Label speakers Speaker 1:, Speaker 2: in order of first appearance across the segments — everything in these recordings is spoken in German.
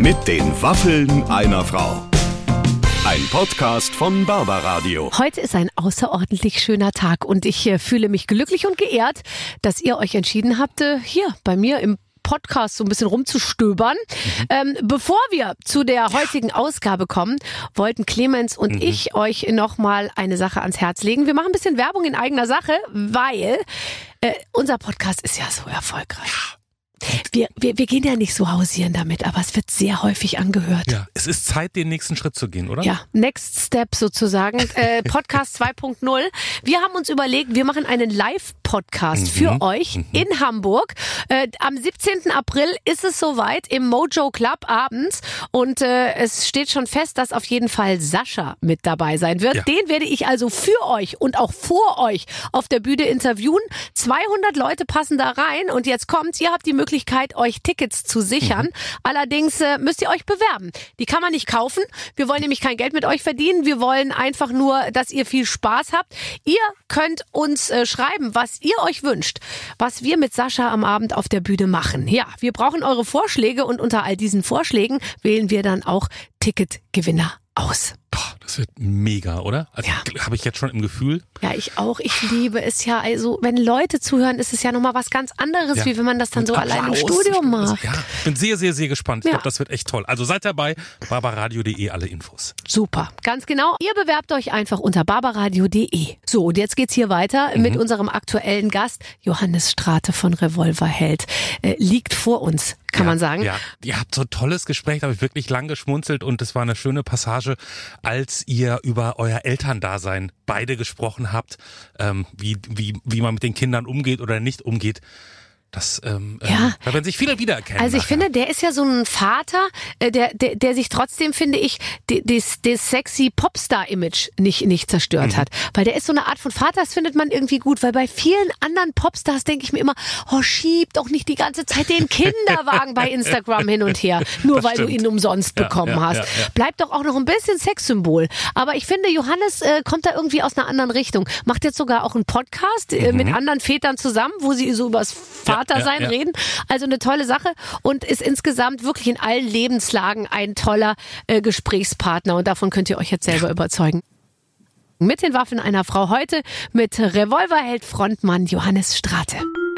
Speaker 1: Mit den Waffeln einer Frau. Ein Podcast von Barbaradio.
Speaker 2: Heute ist ein außerordentlich schöner Tag und ich fühle mich glücklich und geehrt, dass ihr euch entschieden habt, hier bei mir im Podcast so ein bisschen rumzustöbern. Bevor wir zu der heutigen Ausgabe kommen, wollten Clemens und ich euch nochmal eine Sache ans Herz legen. Wir machen ein bisschen Werbung in eigener Sache, weil unser Podcast ist ja so erfolgreich. Wir gehen ja nicht so hausieren damit, aber es wird sehr häufig angehört.
Speaker 3: Ja, es ist Zeit, den nächsten Schritt zu gehen, oder?
Speaker 2: Ja, Next Step sozusagen. Podcast 2.0. Wir haben uns überlegt, wir machen einen Live-Podcast für euch in Hamburg. Am 17. April ist es soweit im Mojo Club abends und es steht schon fest, dass auf jeden Fall Sascha mit dabei sein wird. Ja. Den werde ich also für euch und auch vor euch auf der Bühne interviewen. 200 Leute passen da rein und jetzt kommt's, ihr habt die Möglichkeit, euch Tickets zu sichern. Allerdings müsst ihr euch bewerben. Die kann man nicht kaufen. Wir wollen nämlich kein Geld mit euch verdienen. Wir wollen einfach nur, dass ihr viel Spaß habt. Ihr könnt uns schreiben, was ihr euch wünscht, was wir mit Sascha am Abend auf der Bühne machen. Ja, wir brauchen eure Vorschläge und unter all diesen Vorschlägen wählen wir dann auch Ticketgewinner aus.
Speaker 3: Boah, das wird mega, oder? Also ja. Habe ich jetzt schon im Gefühl.
Speaker 2: Ja, ich auch. Ich liebe es ja. Also, wenn Leute zuhören, ist es ja nochmal was ganz anderes, wie wenn man das dann so allein im Studio macht.
Speaker 3: Ja, ich bin sehr, sehr, sehr gespannt. Ich glaube, das wird echt toll. Also seid dabei, barbaradio.de, alle Infos.
Speaker 2: Super, ganz genau. Ihr bewerbt euch einfach unter barbaradio.de. So, und jetzt geht's hier weiter mit unserem aktuellen Gast, Johannes Strate von Revolverheld. Liegt vor uns, kann man sagen.
Speaker 3: Ja, ihr habt so ein tolles Gespräch, da habe ich wirklich lang geschmunzelt und es war eine schöne Passage, als ihr über euer Elterndasein beide gesprochen habt, wie man mit den Kindern umgeht oder nicht umgeht. Das, da werden sich viele wiedererkennen.
Speaker 2: Also ich finde, der ist ja so ein Vater, der sich trotzdem, finde ich, das sexy Popstar-Image nicht zerstört hat. Weil der ist so eine Art von Vater, das findet man irgendwie gut. Weil bei vielen anderen Popstars denke ich mir immer, schieb doch nicht die ganze Zeit den Kinderwagen bei Instagram hin und her, nur weil du ihn umsonst bekommen hast. Ja. Bleib doch auch noch ein bisschen Sexsymbol. Aber ich finde, Johannes kommt da irgendwie aus einer anderen Richtung. Macht jetzt sogar auch einen Podcast mit anderen Vätern zusammen, wo sie so übers Vatersein reden. Also eine tolle Sache und ist insgesamt wirklich in allen Lebenslagen ein toller Gesprächspartner und davon könnt ihr euch jetzt selber überzeugen. Mit den Waffen einer Frau heute mit Revolverheld-Frontmann Johannes Strate.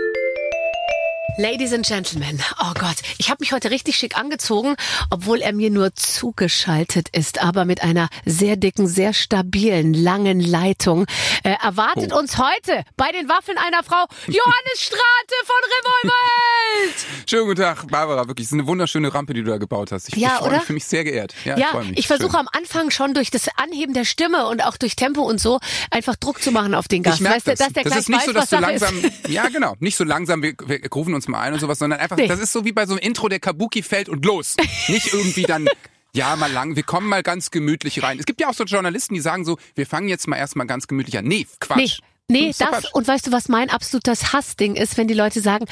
Speaker 2: Ladies and Gentlemen, oh Gott, ich habe mich heute richtig schick angezogen, obwohl er mir nur zugeschaltet ist, aber mit einer sehr dicken, sehr stabilen, langen Leitung. Erwartet uns heute bei den Waffen einer Frau Johannes Strate von Revolverheld.
Speaker 4: Schönen guten Tag, Barbara, wirklich, es ist eine wunderschöne Rampe, die du da gebaut hast. Ich fühle mich sehr geehrt. Ja, ich freue mich.
Speaker 2: Ich versuche am Anfang schon durch das Anheben der Stimme und auch durch Tempo und so einfach Druck zu machen auf den Gast.
Speaker 4: Ich merke das.
Speaker 2: Dass der
Speaker 4: das
Speaker 2: gleich
Speaker 4: ist nicht
Speaker 2: weiß,
Speaker 4: so, dass
Speaker 2: was
Speaker 4: du
Speaker 2: Sache
Speaker 4: langsam,
Speaker 2: ist.
Speaker 4: ja genau, nicht so langsam, wir rufen uns mal ein und sowas, sondern einfach, das ist so wie bei so einem Intro, der Kabuki fällt und los. Nicht irgendwie dann, mal lang, wir kommen mal ganz gemütlich rein. Es gibt ja auch so Journalisten, die sagen so, wir fangen jetzt mal erstmal ganz gemütlich an. Nee, Quatsch.
Speaker 2: Nee, das und weißt du, was mein absolutes Hassding ist, wenn die Leute sagen,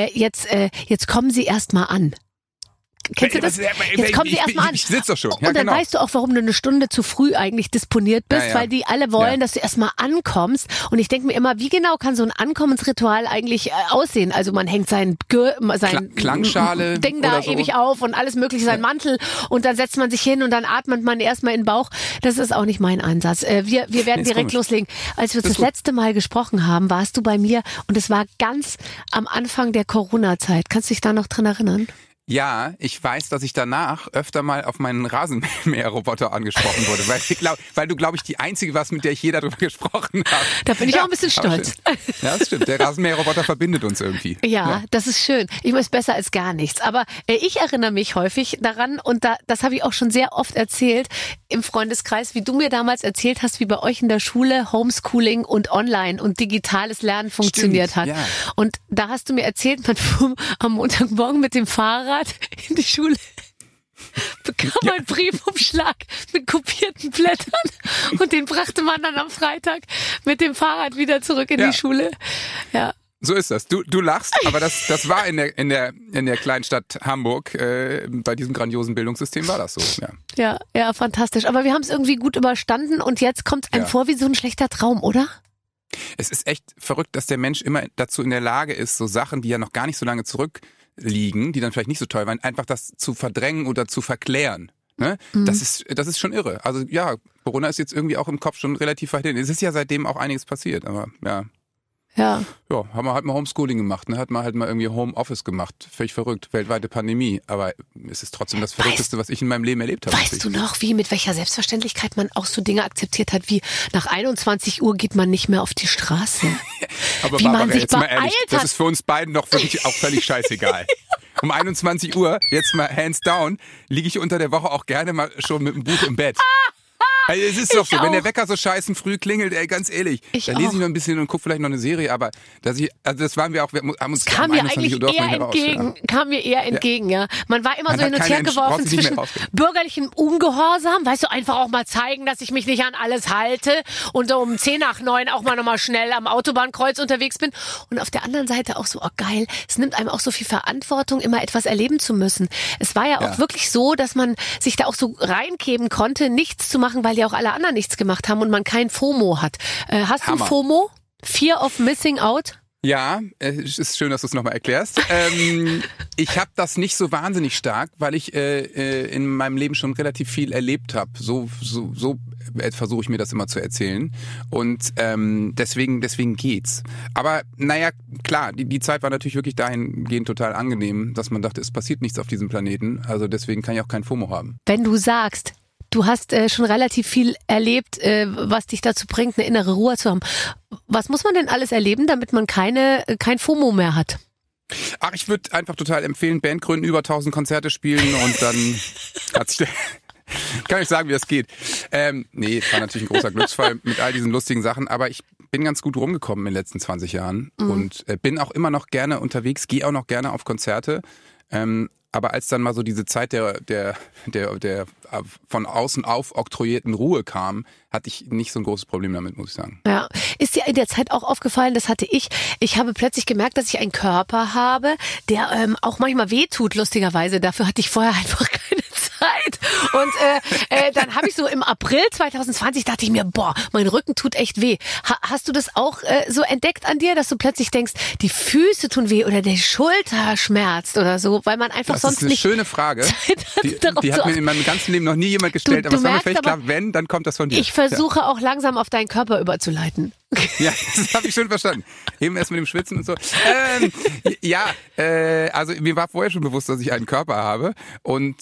Speaker 2: jetzt kommen Sie erst mal an. Kennst du das? Jetzt kommen sie erstmal an.
Speaker 4: Ich sitze doch schon.
Speaker 2: Und dann weißt du auch, warum du eine Stunde zu früh eigentlich disponiert bist, weil die alle wollen, dass du erstmal ankommst. Und ich denke mir immer, wie genau kann so ein Ankommensritual eigentlich aussehen? Also man hängt sein
Speaker 4: Klangschale
Speaker 2: Ding da
Speaker 4: so
Speaker 2: ewig auf und alles mögliche, sein Mantel. Und dann setzt man sich hin und dann atmet man erstmal in den Bauch. Das ist auch nicht mein Ansatz. Wir werden direkt loslegen. Als wir das letzte Mal gesprochen haben, warst du bei mir und es war ganz am Anfang der Corona-Zeit. Kannst du dich da noch dran erinnern?
Speaker 4: Ja, ich weiß, dass ich danach öfter mal auf meinen Rasenmäherroboter angesprochen wurde, weil du, glaube ich, die Einzige warst, mit der ich je darüber gesprochen habe.
Speaker 2: Da bin ich auch ein bisschen stolz.
Speaker 4: Ja, das stimmt. Der Rasenmäherroboter verbindet uns irgendwie.
Speaker 2: Ja, das ist schön. Ich weiß, besser als gar nichts. Aber ich erinnere mich häufig daran und das habe ich auch schon sehr oft erzählt im Freundeskreis, wie du mir damals erzählt hast, wie bei euch in der Schule Homeschooling und Online und digitales Lernen funktioniert hat.
Speaker 4: Ja.
Speaker 2: Und da hast du mir erzählt, man fuhr am Montagmorgen mit dem Fahrrad in die Schule, bekam einen Briefumschlag mit kopierten Blättern und den brachte man dann am Freitag mit dem Fahrrad wieder zurück in die Schule. Ja.
Speaker 4: So ist das. Du lachst, aber das war in der Kleinstadt Hamburg, bei diesem grandiosen Bildungssystem war das so.
Speaker 2: Ja, fantastisch. Aber wir haben es irgendwie gut überstanden und jetzt kommt einem vor wie so ein schlechter Traum, oder?
Speaker 4: Es ist echt verrückt, dass der Mensch immer dazu in der Lage ist, so Sachen, die ja noch gar nicht so lange zurück liegen, die dann vielleicht nicht so toll waren, einfach das zu verdrängen oder zu verklären. Ne? Das ist schon irre. Also ja, Corona ist jetzt irgendwie auch im Kopf schon relativ weit hin. Es ist ja seitdem auch einiges passiert, aber ja.
Speaker 2: Ja.
Speaker 4: Ja, haben wir halt mal Homeschooling gemacht, ne? Hat man halt mal irgendwie Homeoffice gemacht. Völlig verrückt, weltweite Pandemie. Aber es ist trotzdem das Verrückteste, was ich in meinem Leben erlebt habe.
Speaker 2: Weißt du noch, mit welcher Selbstverständlichkeit man auch so Dinge akzeptiert hat, wie nach 21 Uhr geht man nicht mehr auf die Straße.
Speaker 4: Aber
Speaker 2: wie
Speaker 4: Barbara,
Speaker 2: man sich
Speaker 4: jetzt mal
Speaker 2: beeilt
Speaker 4: ehrlich, das
Speaker 2: hat.
Speaker 4: ist für uns beiden doch wirklich auch völlig scheißegal. Um 21 Uhr, jetzt mal hands down, liege ich unter der Woche auch gerne mal schon mit dem Buch im Bett. Also es ist doch so, wenn der Wecker so scheißen früh klingelt, ey, ganz ehrlich, dann lese ich noch ein bisschen und gucke vielleicht noch eine Serie, aber das waren wir auch, wir haben uns
Speaker 2: kam mir eigentlich eher entgegen, ja. Man war immer so hin und her geworfen zwischen bürgerlichem Ungehorsam, weißt du, einfach auch mal zeigen, dass ich mich nicht an alles halte und um 8:50 auch mal nochmal schnell am Autobahnkreuz unterwegs bin. Und auf der anderen Seite auch so, oh geil, es nimmt einem auch so viel Verantwortung, immer etwas erleben zu müssen. Es war ja auch wirklich so, dass man sich da auch so reingeben konnte, nichts zu machen, weil ja auch alle anderen nichts gemacht haben und man kein FOMO hat. Hast du FOMO? Fear of Missing Out?
Speaker 4: Ja, es ist schön, dass du es nochmal erklärst. Ich habe das nicht so wahnsinnig stark, weil ich in meinem Leben schon relativ viel erlebt habe. So versuche ich mir das immer zu erzählen. Und deswegen geht's. Aber naja, klar, die Zeit war natürlich wirklich dahingehend total angenehm, dass man dachte, es passiert nichts auf diesem Planeten. Also deswegen kann ich auch kein FOMO haben.
Speaker 2: Wenn du sagst, du hast schon relativ viel erlebt, was dich dazu bringt, eine innere Ruhe zu haben. Was muss man denn alles erleben, damit man kein FOMO mehr hat?
Speaker 4: Ach, ich würde einfach total empfehlen, Band gründen, über 1000 Konzerte spielen und dann kann ich sagen, wie das geht. Nee, war natürlich ein großer Glücksfall mit all diesen lustigen Sachen, aber ich bin ganz gut rumgekommen in den letzten 20 Jahren und bin auch immer noch gerne unterwegs, gehe auch noch gerne auf Konzerte. Aber als dann mal so diese Zeit der von außen aufoktroyierten Ruhe kam, hatte ich nicht so ein großes Problem damit, muss ich sagen. Ja.
Speaker 2: Ist dir in der Zeit auch aufgefallen, das hatte ich. Ich habe plötzlich gemerkt, dass ich einen Körper habe, der auch manchmal wehtut, lustigerweise. Dafür hatte ich vorher einfach keine Zeit. Und dann habe ich so im April 2020 dachte ich mir, boah, mein Rücken tut echt weh. Hast du das auch so entdeckt an dir, dass du plötzlich denkst, die Füße tun weh oder die Schulter schmerzt oder so, weil man einfach sonst nicht...
Speaker 4: Das ist eine schöne Frage. Die hat mir in meinem ganzen Leben noch nie jemand gestellt, aber es war mir völlig klar, wenn, dann kommt das von dir.
Speaker 2: Ich versuche auch langsam auf deinen Körper überzuleiten.
Speaker 4: Ja, das habe ich schon verstanden. Eben erst mit dem Schwitzen und so. Also mir war vorher schon bewusst, dass ich einen Körper habe und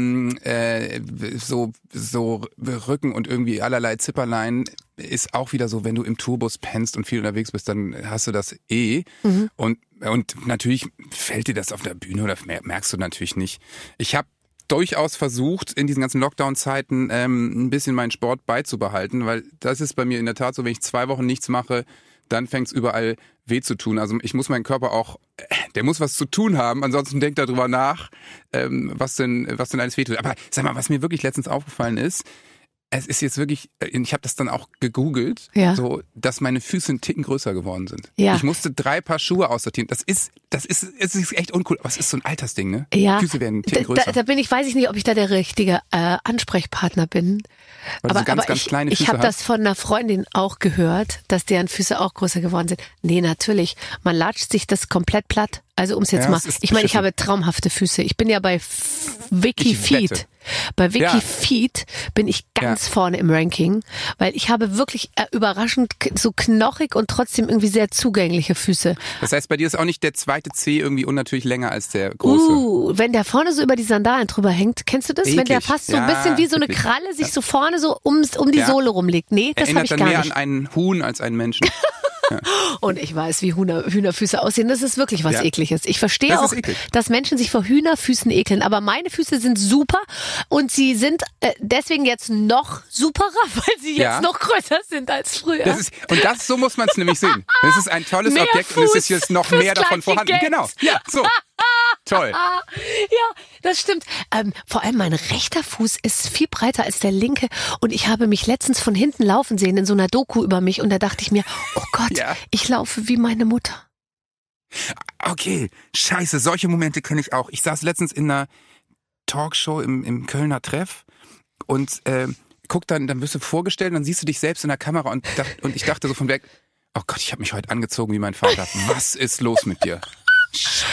Speaker 4: so Rücken und irgendwie allerlei Zipperlein ist auch wieder so, wenn du im Tourbus pennst und viel unterwegs bist, dann hast du das und natürlich fällt dir das auf der Bühne oder merkst du natürlich nicht. Ich habe durchaus versucht, in diesen ganzen Lockdown-Zeiten ein bisschen meinen Sport beizubehalten, weil das ist bei mir in der Tat so, wenn ich 2 Wochen nichts mache, dann fängt es überall weh zu tun. Also ich muss meinen Körper auch, der muss was zu tun haben, ansonsten denkt darüber nach, was denn alles weh tut. Aber sag mal, was mir wirklich letztens aufgefallen ist, es ist jetzt wirklich, ich habe das dann auch gegoogelt, so, dass meine Füße einen Ticken größer geworden sind. Ja. Ich musste 3 Paar Schuhe aussortieren. Es ist echt uncool. Aber es ist so ein Altersding, ne?
Speaker 2: Ja.
Speaker 4: Füße werden einen Ticken größer.
Speaker 2: Weiß ich nicht, ob ich da der richtige Ansprechpartner bin.
Speaker 4: Weil aber, ganz kleine Füße
Speaker 2: ich habe das von einer Freundin auch gehört, dass deren Füße auch größer geworden sind. Nee, natürlich. Man latscht sich das komplett platt. Also ums jetzt mal. Ich meine, ich habe traumhafte Füße. Ich bin ja bei Wikifeet. Bei Wikifeet bin ich ganz vorne im Ranking, weil ich habe wirklich überraschend so knochig und trotzdem irgendwie sehr zugängliche Füße.
Speaker 4: Das heißt, bei dir ist auch nicht der zweite Zeh irgendwie unnatürlich länger als der große?
Speaker 2: Wenn der vorne so über die Sandalen drüber hängt, kennst du das?
Speaker 4: Eklig.
Speaker 2: Wenn der fast so ein bisschen wie so eine Kralle sich so vorne so um die Sohle rumlegt. Nee, das habe ich gar nicht.
Speaker 4: Erinnert dann mehr an einen Huhn als einen Menschen.
Speaker 2: Ja. Und ich weiß, wie Hühnerfüße aussehen. Das ist wirklich was Ekliges. Ich verstehe auch, dass Menschen sich vor Hühnerfüßen ekeln. Aber meine Füße sind super und sie sind deswegen jetzt noch superer, weil sie jetzt noch größer sind als früher.
Speaker 4: So muss man es nämlich sehen. Das ist ein tolles Objekt und es ist jetzt noch mehr davon vorhanden.
Speaker 2: Geld.
Speaker 4: Genau. Ja, so. Toll.
Speaker 2: Ja, das stimmt. Vor allem mein rechter Fuß ist viel breiter als der linke und ich habe mich letztens von hinten laufen sehen in so einer Doku über mich und da dachte ich mir, oh Gott, ich laufe wie meine Mutter.
Speaker 4: Okay, scheiße, solche Momente kenne ich auch. Ich saß letztens in einer Talkshow im Kölner Treff und guck dann wirst du vorgestellt und dann siehst du dich selbst in der Kamera und ich dachte so von weg, oh Gott, ich habe mich heute angezogen wie mein Vater. Was ist los mit dir? Scheiße.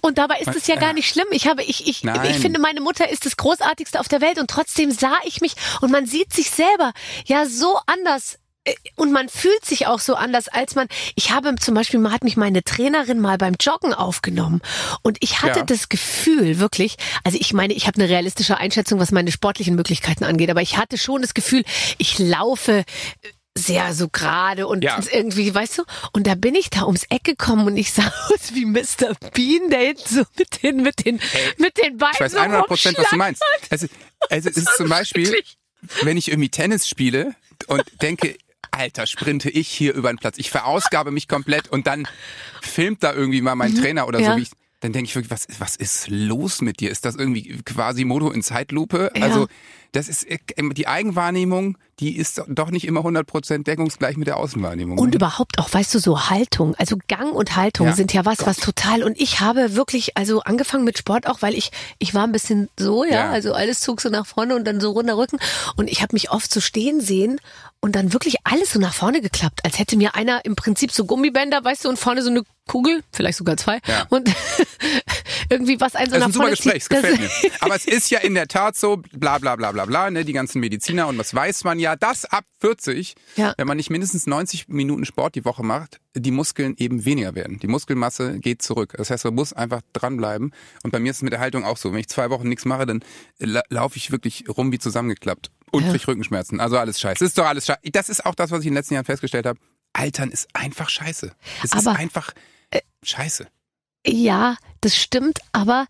Speaker 2: Und dabei ist es ja gar nicht schlimm. Ich finde, meine Mutter ist das Großartigste auf der Welt und trotzdem sah ich mich und man sieht sich selber ja so anders. Und man fühlt sich auch so anders, als ich habe zum Beispiel, hat mich meine Trainerin mal beim Joggen aufgenommen und ich hatte das Gefühl, wirklich, also ich meine, ich habe eine realistische Einschätzung, was meine sportlichen Möglichkeiten angeht, aber ich hatte schon das Gefühl, ich laufe sehr so gerade und irgendwie, weißt du, und da bin ich da ums Eck gekommen und ich sah aus wie Mr. Bean, der hinten so mit den Beinen.
Speaker 4: Ich weiß 100%, was du meinst. Es ist zum Beispiel, wenn ich irgendwie Tennis spiele und denke, Alter, sprinte ich hier über den Platz. Ich verausgabe mich komplett und dann filmt da irgendwie mal mein Trainer oder so, dann denke ich wirklich, was ist los mit dir? Ist das irgendwie Quasimodo in Zeitlupe? Ja. Also das ist die Eigenwahrnehmung, die ist doch nicht immer 100% deckungsgleich mit der Außenwahrnehmung.
Speaker 2: Und überhaupt auch, weißt du, so Haltung, also Gang und Haltung sind ja was total, und ich habe wirklich, also angefangen mit Sport auch, weil ich war ein bisschen so, also alles zog so nach vorne und dann so runder Rücken und ich habe mich oft so stehen sehen und dann wirklich alles so nach vorne geklappt, als hätte mir einer im Prinzip so Gummibänder, weißt du, und vorne so eine Kugel, vielleicht sogar 2 und irgendwie was ein so nach vorne. Das ist ein super Gespräch,
Speaker 4: das gefällt mir. Aber es ist ja in der Tat so, bla bla bla bla bla, ne, die ganzen Mediziner und was weiß man ja, dass ab 40, wenn man nicht mindestens 90 Minuten Sport die Woche macht, die Muskeln eben weniger werden. Die Muskelmasse geht zurück. Das heißt, man muss einfach dranbleiben. Und bei mir ist es mit der Haltung auch so. Wenn ich 2 Wochen nichts mache, dann laufe ich wirklich rum wie zusammengeklappt. Und kriege Rückenschmerzen. Also alles scheiße. Das ist doch alles scheiße. Das ist auch das, was ich in den letzten Jahren festgestellt habe. Altern ist einfach scheiße. Es ist einfach scheiße.
Speaker 2: Ja, das stimmt, aber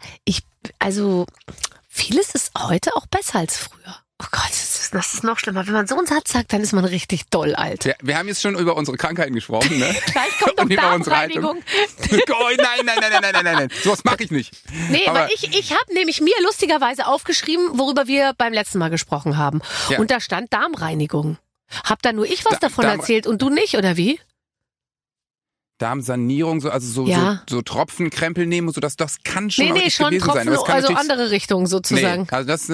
Speaker 2: vieles ist heute auch besser als früher. Oh Gott, das ist noch schlimmer. Wenn man so einen Satz sagt, dann ist man richtig doll alt.
Speaker 4: Ja, wir haben jetzt schon über unsere Krankheiten gesprochen, ne?
Speaker 2: Gleich kommt noch Darmreinigung.
Speaker 4: Oh, nein. Sowas mache ich nicht.
Speaker 2: Nee, aber ich habe nämlich mir lustigerweise aufgeschrieben, worüber wir beim letzten Mal gesprochen haben. Ja. Und da stand Darmreinigung. Hab da nur ich was davon erzählt und du nicht, oder wie?
Speaker 4: Darmsanierung, so Tropfenkrempel nehmen und so, das kann schon auch nicht
Speaker 2: schon
Speaker 4: gewesen
Speaker 2: Tropfen,
Speaker 4: sein. Aber
Speaker 2: also andere Richtung sozusagen.
Speaker 4: Nee, also das,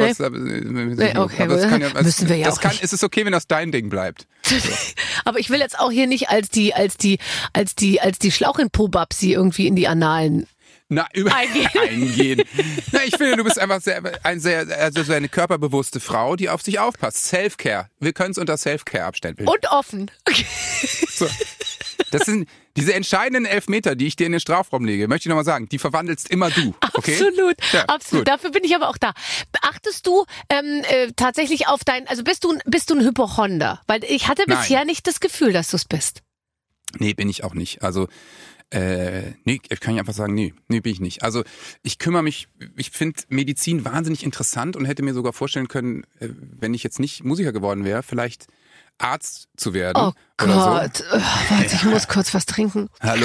Speaker 2: okay, müssen wir ja auch nicht.
Speaker 4: Es ist okay, wenn das dein Ding bleibt. So.
Speaker 2: Aber ich will jetzt auch hier nicht als die Schlauch in Po-Babsi irgendwie in die Annalen eingehen.
Speaker 4: Na, ich finde, du bist einfach eine körperbewusste Frau, die auf sich aufpasst. Self-Care. Wir können es unter Self-Care abstempeln.
Speaker 2: Und offen. Okay.
Speaker 4: So. Das sind diese entscheidenden Elfmeter, die ich dir in den Strafraum lege, möchte ich nochmal sagen, die verwandelst immer du. Okay?
Speaker 2: Absolut,
Speaker 4: ja,
Speaker 2: absolut. Gut. Dafür bin ich aber auch da. Achtest du tatsächlich auf also bist du ein Hypochonder? Weil ich hatte bisher nicht das Gefühl, dass du es bist.
Speaker 4: Nee, bin ich auch nicht. Also nee, kann ich einfach sagen, nee, bin ich nicht. Also ich finde Medizin wahnsinnig interessant und hätte mir sogar vorstellen können, wenn ich jetzt nicht Musiker geworden wäre, vielleicht Arzt zu werden.
Speaker 2: Oh Gott, so. Warte, ich muss kurz was trinken.
Speaker 4: Hallo.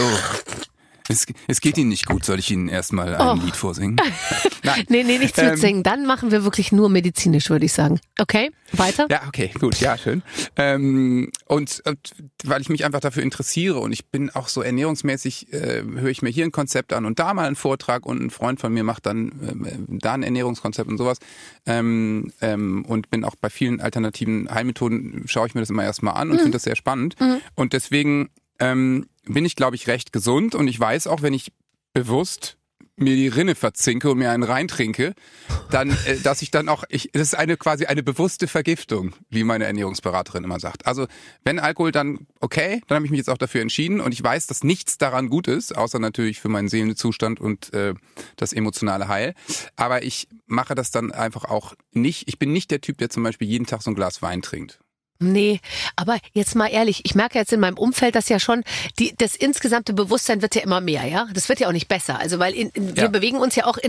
Speaker 4: Es geht Ihnen nicht gut, soll ich Ihnen erstmal ein Lied vorsingen?
Speaker 2: Nein. Nee, nichts mit singen. Dann machen wir wirklich nur medizinisch, würde ich sagen. Okay, weiter?
Speaker 4: Ja, okay, gut, ja, schön. Und weil ich mich einfach dafür interessiere und ich bin auch so ernährungsmäßig, höre ich mir hier ein Konzept an und da mal einen Vortrag und ein Freund von mir macht dann da ein Ernährungskonzept und sowas. Und bin auch bei vielen alternativen Heilmethoden, schaue ich mir das immer erstmal an und finde das sehr spannend. Und deswegen bin ich, glaube ich, recht gesund und ich weiß auch, wenn ich bewusst mir die Rinne verzinke und mir einen reintrinke, dann, dass ich dann auch, das ist quasi eine bewusste Vergiftung, wie meine Ernährungsberaterin immer sagt. Also wenn Alkohol, dann okay, dann habe ich mich jetzt auch dafür entschieden und ich weiß, dass nichts daran gut ist, außer natürlich für meinen Seelenzustand und das emotionale Heil. Aber ich mache das dann einfach auch nicht. Ich bin nicht der Typ, der zum Beispiel jeden Tag so ein Glas Wein trinkt.
Speaker 2: Nee, aber jetzt mal ehrlich, ich merke jetzt in meinem Umfeld, dass ja schon das insgesamte Bewusstsein wird ja immer mehr, ja? Das wird ja auch nicht besser. Also weil wir bewegen uns ja auch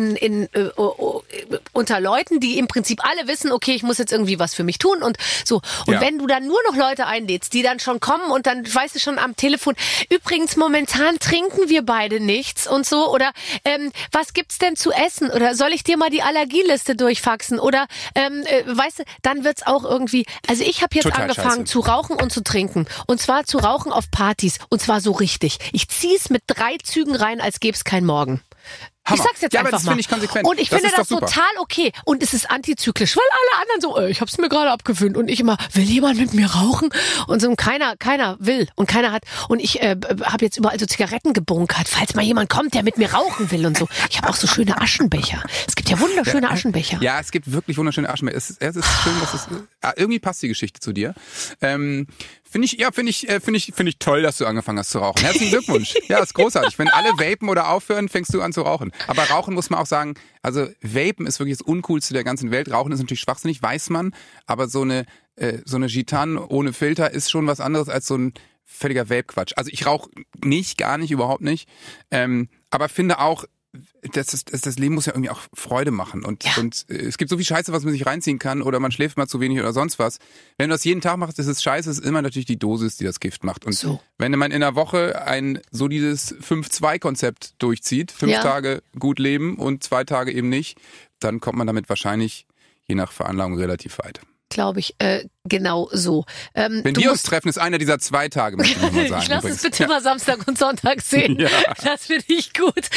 Speaker 2: unter Leuten, die im Prinzip alle wissen, okay, ich muss jetzt irgendwie was für mich tun und so. Und wenn du dann nur noch Leute einlädst, die dann schon kommen und dann weißt du schon am Telefon, übrigens momentan trinken wir beide nichts und so oder was gibt's denn zu essen oder soll ich dir mal die Allergieliste durchfaxen oder weißt du, dann wird's auch irgendwie, also ich habe jetzt angefangen zu rauchen und zu trinken. Und zwar zu rauchen auf Partys. Und zwar so richtig. Ich zieh's mit 3 Zügen rein, als gäbe es keinen Morgen. Ich sag's jetzt
Speaker 4: ja,
Speaker 2: einfach
Speaker 4: aber das
Speaker 2: mal.
Speaker 4: finde ich konsequent.
Speaker 2: Und ich
Speaker 4: Das
Speaker 2: finde
Speaker 4: ist
Speaker 2: das
Speaker 4: doch super.
Speaker 2: total okay. Und es ist antizyklisch, weil alle anderen so, ich hab's mir gerade abgewöhnt. Und ich immer, will jemand mit mir rauchen? Und so, und keiner will. Und keiner hat, und ich habe jetzt überall so Zigaretten gebunkert, falls mal jemand kommt, der mit mir rauchen will und so. Ich habe auch so schöne Aschenbecher. Es gibt ja wunderschöne Aschenbecher.
Speaker 4: Ja, es gibt wirklich wunderschöne Aschenbecher. Es ist schön, dass es irgendwie passt die Geschichte zu dir. Finde ich toll, dass du angefangen hast zu rauchen. Herzlichen Glückwunsch. Ja, ist großartig. Wenn alle vapen oder aufhören, fängst du an zu rauchen. Aber Rauchen muss man auch sagen, also vapen ist wirklich das Uncoolste der ganzen Welt. Rauchen ist natürlich schwachsinnig, weiß man. Aber so eine Gitane ohne Filter ist schon was anderes als so ein völliger Vape-Quatsch. Also ich rauche gar nicht, überhaupt nicht. Aber finde auch, das Leben muss ja irgendwie auch Freude machen und es gibt so viel Scheiße, was man sich reinziehen kann oder man schläft mal zu wenig oder sonst was. Wenn du das jeden Tag machst, ist es scheiße, ist immer natürlich die Dosis, die das Gift macht. Und wenn man in einer Woche ein solides 5-2-Konzept durchzieht, 5 Tage gut leben und 2 Tage eben nicht, dann kommt man damit wahrscheinlich je nach Veranlagung relativ weit.
Speaker 2: Glaube ich, genau so.
Speaker 4: Wenn wir uns treffen, ist einer dieser 2 Tage, möchte ich mal sagen.
Speaker 2: Ich lasse es bitte mal Samstag und Sonntag sehen.
Speaker 4: Ja.
Speaker 2: Das finde ich gut.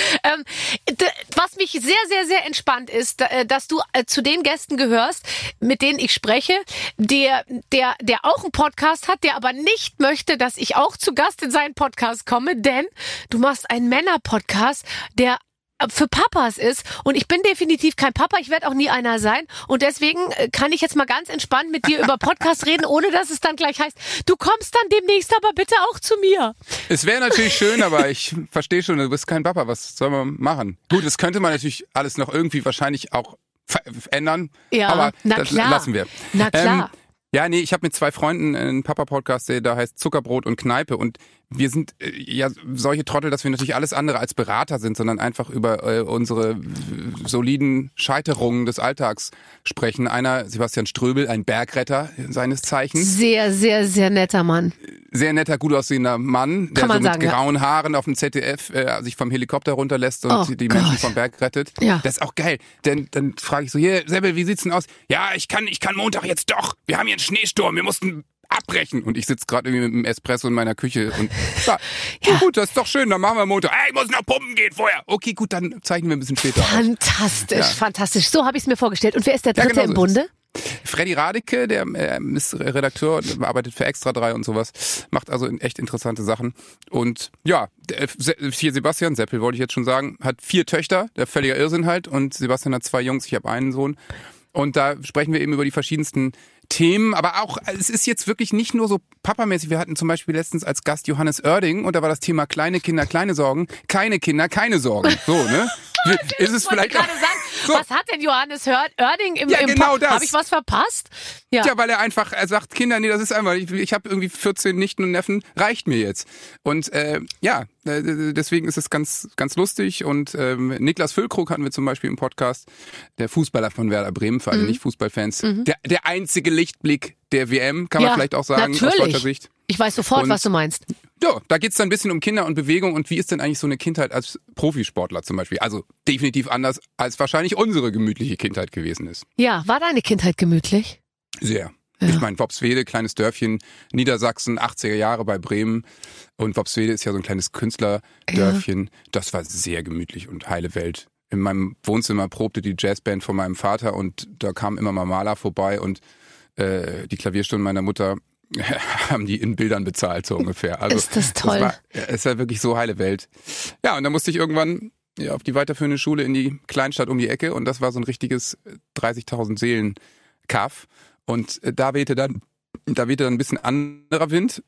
Speaker 2: Was mich sehr, sehr, sehr entspannt ist, dass du zu den Gästen gehörst, mit denen ich spreche, der auch einen Podcast hat, der aber nicht möchte, dass ich auch zu Gast in seinen Podcast komme, denn du machst einen Männer-Podcast, der für Papas ist und ich bin definitiv kein Papa, ich werde auch nie einer sein und deswegen kann ich jetzt mal ganz entspannt mit dir über Podcast reden, ohne dass es dann gleich heißt, du kommst dann demnächst aber bitte auch zu mir.
Speaker 4: Es wäre natürlich schön, aber ich verstehe schon, du bist kein Papa, was soll man machen? Gut, das könnte man natürlich alles noch irgendwie wahrscheinlich auch ändern, aber das lassen wir.
Speaker 2: Na klar.
Speaker 4: Ja, nee, ich habe mit 2 Freunden einen Papa-Podcast, der heißt Zuckerbrot und Kneipe und wir sind solche Trottel, dass wir natürlich alles andere als Berater sind, sondern einfach über unsere soliden Scheiterungen des Alltags sprechen. Einer, Sebastian Ströbel, ein Bergretter seines Zeichens.
Speaker 2: Sehr, sehr, sehr netter Mann.
Speaker 4: Sehr netter, gut aussehender Mann, der so mit grauen Haaren auf dem ZDF sich vom Helikopter runterlässt und die Menschen vom Berg rettet. Ja. Das ist auch geil. Denn dann frage ich so, hier, Seppel, wie sieht's denn aus? Ja, ich kann Montag jetzt doch. Wir haben hier einen Schneesturm, wir mussten abbrechen. Und ich sitze gerade irgendwie mit dem Espresso in meiner Küche und gut, das ist doch schön, dann machen wir Montag. Ich muss noch pumpen gehen vorher. Okay, gut, dann zeichnen wir ein bisschen später
Speaker 2: Fantastisch, fantastisch. So habe ich es mir vorgestellt. Und wer ist der Dritte im Bunde?
Speaker 4: Freddy Radeke, der ist Redakteur und arbeitet für Extra 3 und sowas, macht also echt interessante Sachen. Und ja, hier Sebastian, Seppel wollte ich jetzt schon sagen, hat 4 Töchter, der völliger Irrsinn halt, und Sebastian hat 2 Jungs, ich habe einen Sohn. Und da sprechen wir eben über die verschiedensten Themen, aber auch, es ist jetzt wirklich nicht nur so papamäßig. Wir hatten zum Beispiel letztens als Gast Johannes Oerding und da war das Thema kleine Kinder, kleine Sorgen, keine Kinder, keine Sorgen. So, ne? Ist es vielleicht auch,
Speaker 2: so. Was hat denn Johannes Oerding im
Speaker 4: genau das.
Speaker 2: Habe ich was verpasst?
Speaker 4: Ja, weil er sagt, Kinder, nee, das ist einfach, ich habe irgendwie 14 Nichten und Neffen, reicht mir jetzt. Und deswegen ist es ganz, ganz lustig. Und Niklas Füllkrug hatten wir zum Beispiel im Podcast, der Fußballer von Werder Bremen, für alle Nicht-Fußballfans. Der einzige Lichtblick der WM, kann man vielleicht auch sagen,
Speaker 2: natürlich.
Speaker 4: Aus deutscher Sicht.
Speaker 2: Ich weiß sofort, was du meinst.
Speaker 4: Ja, da geht's dann ein bisschen um Kinder und Bewegung und wie ist denn eigentlich so eine Kindheit als Profisportler zum Beispiel? Also definitiv anders, als wahrscheinlich unsere gemütliche Kindheit gewesen ist.
Speaker 2: Ja, war deine Kindheit gemütlich?
Speaker 4: Sehr. Ja. Ich meine, Wopswede, kleines Dörfchen, Niedersachsen, 80er Jahre bei Bremen. Und Wopswede ist ja so ein kleines Künstlerdörfchen. Ja. Das war sehr gemütlich und heile Welt. In meinem Wohnzimmer probte die Jazzband von meinem Vater und da kamen immer mal Maler vorbei und die Klavierstunden meiner Mutter haben die in Bildern bezahlt, so ungefähr. Also,
Speaker 2: ist das toll.
Speaker 4: Es war wirklich so heile Welt. Ja, und dann musste ich irgendwann auf die weiterführende Schule in die Kleinstadt um die Ecke und das war so ein richtiges 30.000 Seelen Kaff. Und da wehte dann ein bisschen anderer Wind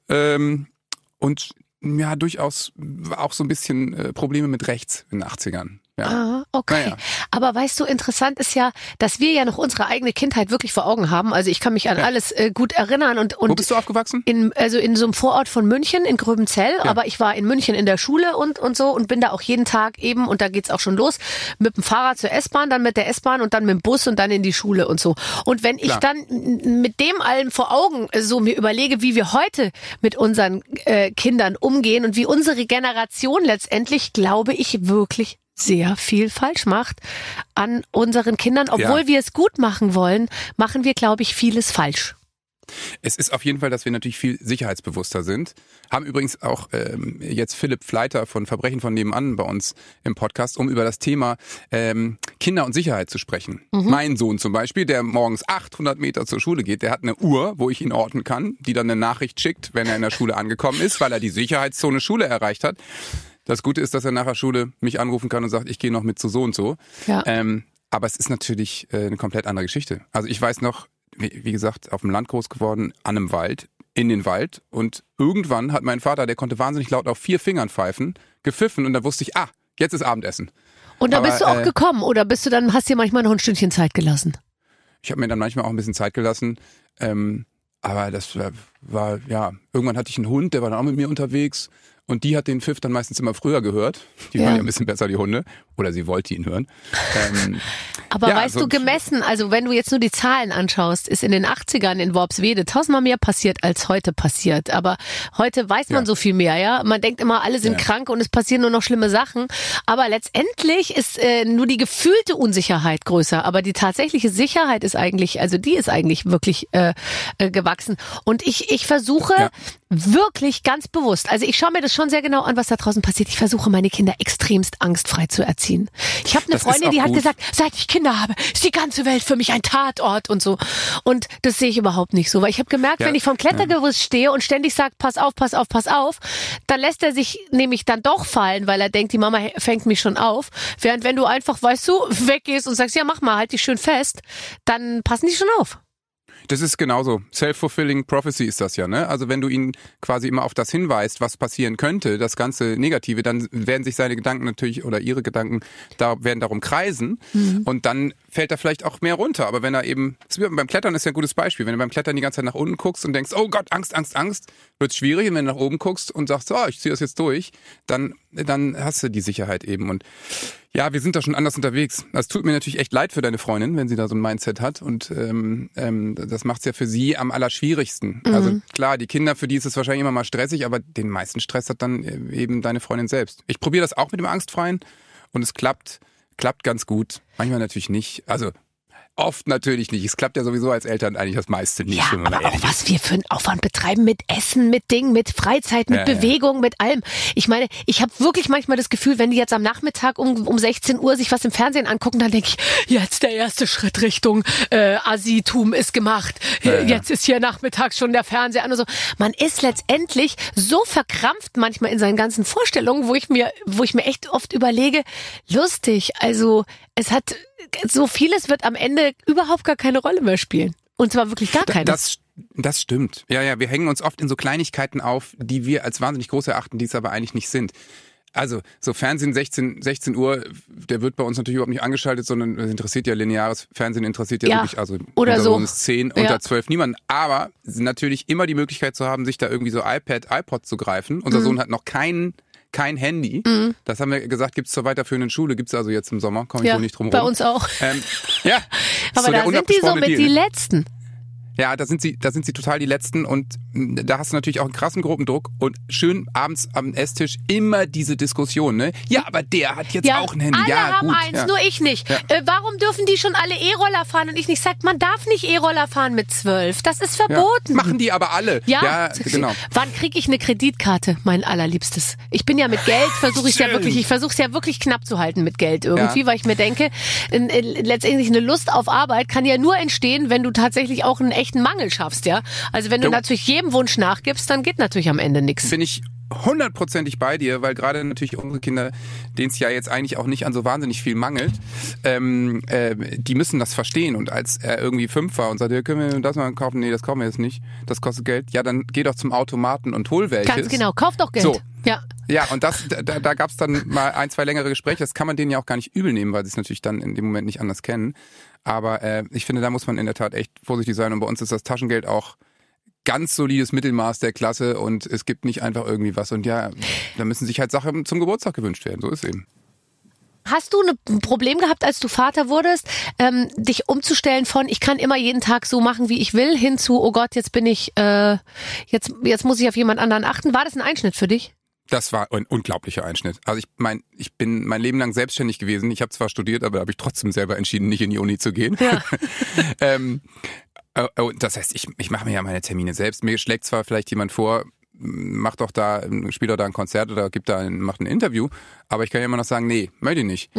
Speaker 4: und ja, durchaus auch so ein bisschen Probleme mit rechts in den 80ern. Ja.
Speaker 2: Ah, okay. Naja. Aber weißt du, interessant ist ja, dass wir ja noch unsere eigene Kindheit wirklich vor Augen haben. Also ich kann mich an alles gut erinnern. Und
Speaker 4: wo bist du aufgewachsen?
Speaker 2: In so einem Vorort von München, in Gröbenzell. Ja. Aber ich war in München in der Schule und so und bin da auch jeden Tag eben, und da geht's auch schon los, mit dem Fahrrad zur S-Bahn, dann mit der S-Bahn und dann mit dem Bus und dann in die Schule und so. Und wenn ich dann mit dem allem vor Augen so mir überlege, wie wir heute mit unseren Kindern umgehen und wie unsere Generation letztendlich, glaube ich, wirklich sehr viel falsch macht an unseren Kindern. Obwohl wir es gut machen wollen, machen wir, glaube ich, vieles falsch.
Speaker 4: Es ist auf jeden Fall, dass wir natürlich viel sicherheitsbewusster sind. Haben übrigens auch jetzt Philipp Fleiter von Verbrechen von nebenan bei uns im Podcast, um über das Thema Kinder und Sicherheit zu sprechen. Mein Sohn zum Beispiel, der morgens 800 Meter zur Schule geht, der hat eine Uhr, wo ich ihn orten kann, die dann eine Nachricht schickt, wenn er in der Schule angekommen ist, weil er die Sicherheitszone Schule erreicht hat. Das Gute ist, dass er nach der Schule mich anrufen kann und sagt, ich gehe noch mit zu so und so.
Speaker 2: Ja.
Speaker 4: Aber es ist natürlich eine komplett andere Geschichte. Also ich weiß noch, wie gesagt, auf dem Land groß geworden, an einem Wald, in den Wald. Und irgendwann hat mein Vater, der konnte wahnsinnig laut auf 4 Fingern pfeifen, gepfiffen und da wusste ich, jetzt ist Abendessen.
Speaker 2: Und da bist du auch gekommen oder hast dir manchmal noch ein Stündchen Zeit gelassen?
Speaker 4: Ich habe mir dann manchmal auch ein bisschen Zeit gelassen. Aber das war, irgendwann hatte ich einen Hund, der war dann auch mit mir unterwegs. Und die hat den Pfiff dann meistens immer früher gehört. Die waren ja ein bisschen besser, die Hunde. Oder sie wollte ihn hören.
Speaker 2: Aber weißt du, gemessen, also wenn du jetzt nur die Zahlen anschaust, ist in den 80ern in Worpswede 1000-mal mehr passiert, als heute passiert. Aber heute weiß man so viel mehr, ja. Man denkt immer, alle sind krank und es passieren nur noch schlimme Sachen. Aber letztendlich ist nur die gefühlte Unsicherheit größer. Aber die tatsächliche Sicherheit ist eigentlich, die ist eigentlich wirklich gewachsen. Und ich versuche wirklich ganz bewusst, also ich schaue mir das schon sehr genau an, was da draußen passiert. Ich versuche, meine Kinder extremst angstfrei zu erziehen. Ich habe eine Freundin, die hat gesagt, seit ich Kinder habe, ist die ganze Welt für mich ein Tatort und so. Und das sehe ich überhaupt nicht so, weil ich habe gemerkt, wenn ich vom Klettergerüst stehe und ständig sage, pass auf, pass auf, pass auf, dann lässt er sich nämlich dann doch fallen, weil er denkt, die Mama fängt mich schon auf. Während wenn du einfach, weißt du, weggehst und sagst, ja mach mal, halt dich schön fest, dann passen die schon auf.
Speaker 4: Das ist genauso. Self-fulfilling prophecy ist das ja, ne? Also wenn du ihn quasi immer auf das hinweist, was passieren könnte, das ganze Negative, dann werden sich seine Gedanken natürlich oder ihre Gedanken werden darum kreisen und dann fällt er vielleicht auch mehr runter. Aber wenn er eben, beim Klettern ist ja ein gutes Beispiel, wenn du beim Klettern die ganze Zeit nach unten guckst und denkst, oh Gott, Angst, Angst, Angst, wird's schwierig. Und wenn du nach oben guckst und sagst, ich ziehe das jetzt durch, dann hast du die Sicherheit eben. Und ja, wir sind da schon anders unterwegs. Das tut mir natürlich echt leid für deine Freundin, wenn sie da so ein Mindset hat. Und das macht's ja für sie am allerschwierigsten. Also klar, die Kinder, für die ist es wahrscheinlich immer mal stressig, aber den meisten Stress hat dann eben deine Freundin selbst. Ich probiere das auch mit dem Angstfreien und es klappt ganz gut. Manchmal natürlich nicht. Also oft natürlich nicht. Es klappt ja sowieso als Eltern eigentlich das meiste nicht.
Speaker 2: Ja, aber auch was wir für einen Aufwand betreiben mit Essen, mit Dingen, mit Freizeit, mit Bewegung, mit allem. Ich meine, ich habe wirklich manchmal das Gefühl, wenn die jetzt am Nachmittag um 16 Uhr sich was im Fernsehen angucken, dann denke ich, jetzt der erste Schritt Richtung Asitum ist gemacht. Jetzt ist hier nachmittags schon der Fernseher an und so. Man ist letztendlich so verkrampft manchmal in seinen ganzen Vorstellungen, wo ich mir echt oft überlege, lustig, also es hat so vieles wird am Ende überhaupt gar keine Rolle mehr spielen. Und zwar wirklich gar keine.
Speaker 4: Das stimmt. Ja, wir hängen uns oft in so Kleinigkeiten auf, die wir als wahnsinnig groß erachten, die es aber eigentlich nicht sind. Also, so Fernsehen 16 Uhr, der wird bei uns natürlich überhaupt nicht angeschaltet, sondern es interessiert ja lineares Fernsehen, interessiert ja wirklich, also
Speaker 2: oder
Speaker 4: unter
Speaker 2: so.
Speaker 4: uns 10, unter 12 niemanden. Aber natürlich immer die Möglichkeit zu haben, sich da irgendwie so iPod zu greifen. Unser Sohn hat noch kein Handy. Das haben wir gesagt, gibt's zur weiterführenden Schule, gibt's also jetzt im Sommer, komme ich wohl nicht drum rum.
Speaker 2: Bei uns auch.
Speaker 4: so
Speaker 2: aber da sind die so mit die Letzten.
Speaker 4: Ja, da sind sie total die Letzten und da hast du natürlich auch einen krassen Gruppendruck und schön abends am Esstisch immer diese Diskussion, ne? Ja, aber der hat jetzt auch ein Handy.
Speaker 2: Alle haben
Speaker 4: gut,
Speaker 2: eins, nur ich nicht. Ja. Warum dürfen die schon alle E-Roller fahren und ich nicht? Sagt, man darf nicht E-Roller fahren mit 12. Das ist verboten.
Speaker 4: Ja. Machen die aber alle.
Speaker 2: Ja, genau. Wann kriege ich eine Kreditkarte, mein allerliebstes? Ich bin ja mit Geld, versuche es ja wirklich knapp zu halten mit Geld irgendwie, weil ich mir denke, letztendlich eine Lust auf Arbeit kann ja nur entstehen, wenn du tatsächlich auch einen echten Mangel schaffst, ja. Also wenn du natürlich jedem Wunsch nachgibst, dann geht natürlich am Ende nichts.
Speaker 4: Bin ich 100%ig bei dir, weil gerade natürlich unsere Kinder, denen es ja jetzt eigentlich auch nicht an so wahnsinnig viel mangelt, die müssen das verstehen. Und als er irgendwie 5 war und sagte, können wir das mal kaufen? Nee, das kaufen wir jetzt nicht. Das kostet Geld. Ja, dann geh doch zum Automaten und hol welches.
Speaker 2: Ganz genau, kauf doch Geld.
Speaker 4: So.
Speaker 2: Ja.
Speaker 4: Ja, und da gab es dann mal 1, 2 längere Gespräche. Das kann man denen ja auch gar nicht übel nehmen, weil sie es natürlich dann in dem Moment nicht anders kennen. Aber ich finde, da muss man in der Tat echt vorsichtig sein. Und bei uns ist das Taschengeld auch ganz solides Mittelmaß der Klasse und es gibt nicht einfach irgendwie was. Und ja, da müssen sich halt Sachen zum Geburtstag gewünscht werden. So ist es eben.
Speaker 2: Hast du ein Problem gehabt, als du Vater wurdest, dich umzustellen von, ich kann immer jeden Tag so machen, wie ich will, hin zu, oh Gott, jetzt bin ich, jetzt muss ich auf jemand anderen achten. War das ein Einschnitt für dich?
Speaker 4: Das war ein unglaublicher Einschnitt. Also ich bin mein Leben lang selbstständig gewesen. Ich habe zwar studiert, aber habe ich trotzdem selber entschieden, nicht in die Uni zu gehen.
Speaker 2: Ja.
Speaker 4: Das heißt, ich mache mir ja meine Termine selbst. Mir schlägt zwar vielleicht jemand vor, spielt doch da ein Konzert oder macht ein Interview, aber ich kann ja immer noch sagen, nee, möchte ich nicht.